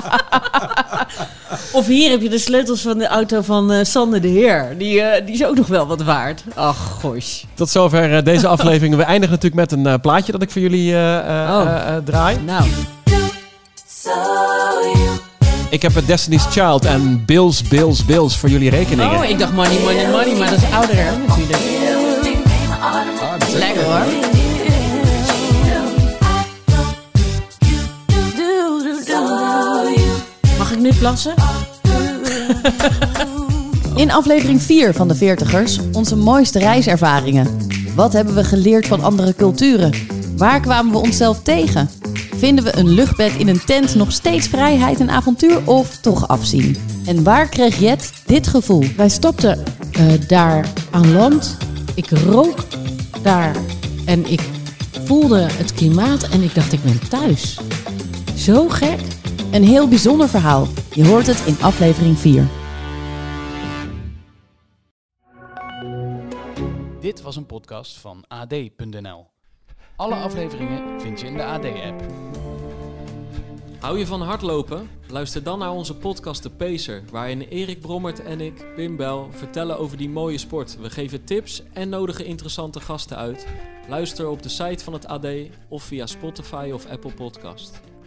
Speaker 5: Of hier heb je de sleutels van de auto van uh, Sander de Heer. Die, uh, die is ook nog wel wat waard. Ach, gosh.
Speaker 2: Tot zover uh, deze aflevering. We eindigen natuurlijk met een uh, plaatje dat ik voor jullie uh, uh,
Speaker 5: Oh.
Speaker 2: uh, uh, draai.
Speaker 5: Nou,
Speaker 2: Ik heb het Destiny's Child en Bills, Bills, Bills voor jullie rekeningen.
Speaker 5: oh, ik dacht money, money, money, maar dat is ouder hè, natuurlijk.
Speaker 4: Lekker hoor.
Speaker 5: Mag ik nu plassen?
Speaker 4: In aflevering vier van de Veertigers onze mooiste reiservaringen. Wat hebben we geleerd van andere culturen? Waar kwamen we onszelf tegen? Vinden we een luchtbed in een tent nog steeds vrijheid en avontuur of toch afzien? En waar kreeg Jet dit gevoel?
Speaker 5: Wij stapten uh, daar aan land. Ik rook daar en ik voelde het klimaat en ik dacht ik ben thuis. Zo gek.
Speaker 4: Een heel bijzonder verhaal. Je hoort het in aflevering vier.
Speaker 1: Dit was een podcast van A D punt N L. Alle afleveringen vind je in de A D-app.
Speaker 7: Hou je van hardlopen? Luister dan naar onze podcast De Pacer, waarin Erik Brommert en ik, Pim Bel, vertellen over die mooie sport. We geven tips en nodigen interessante gasten uit. Luister op de site van het A D of via Spotify of Apple Podcast.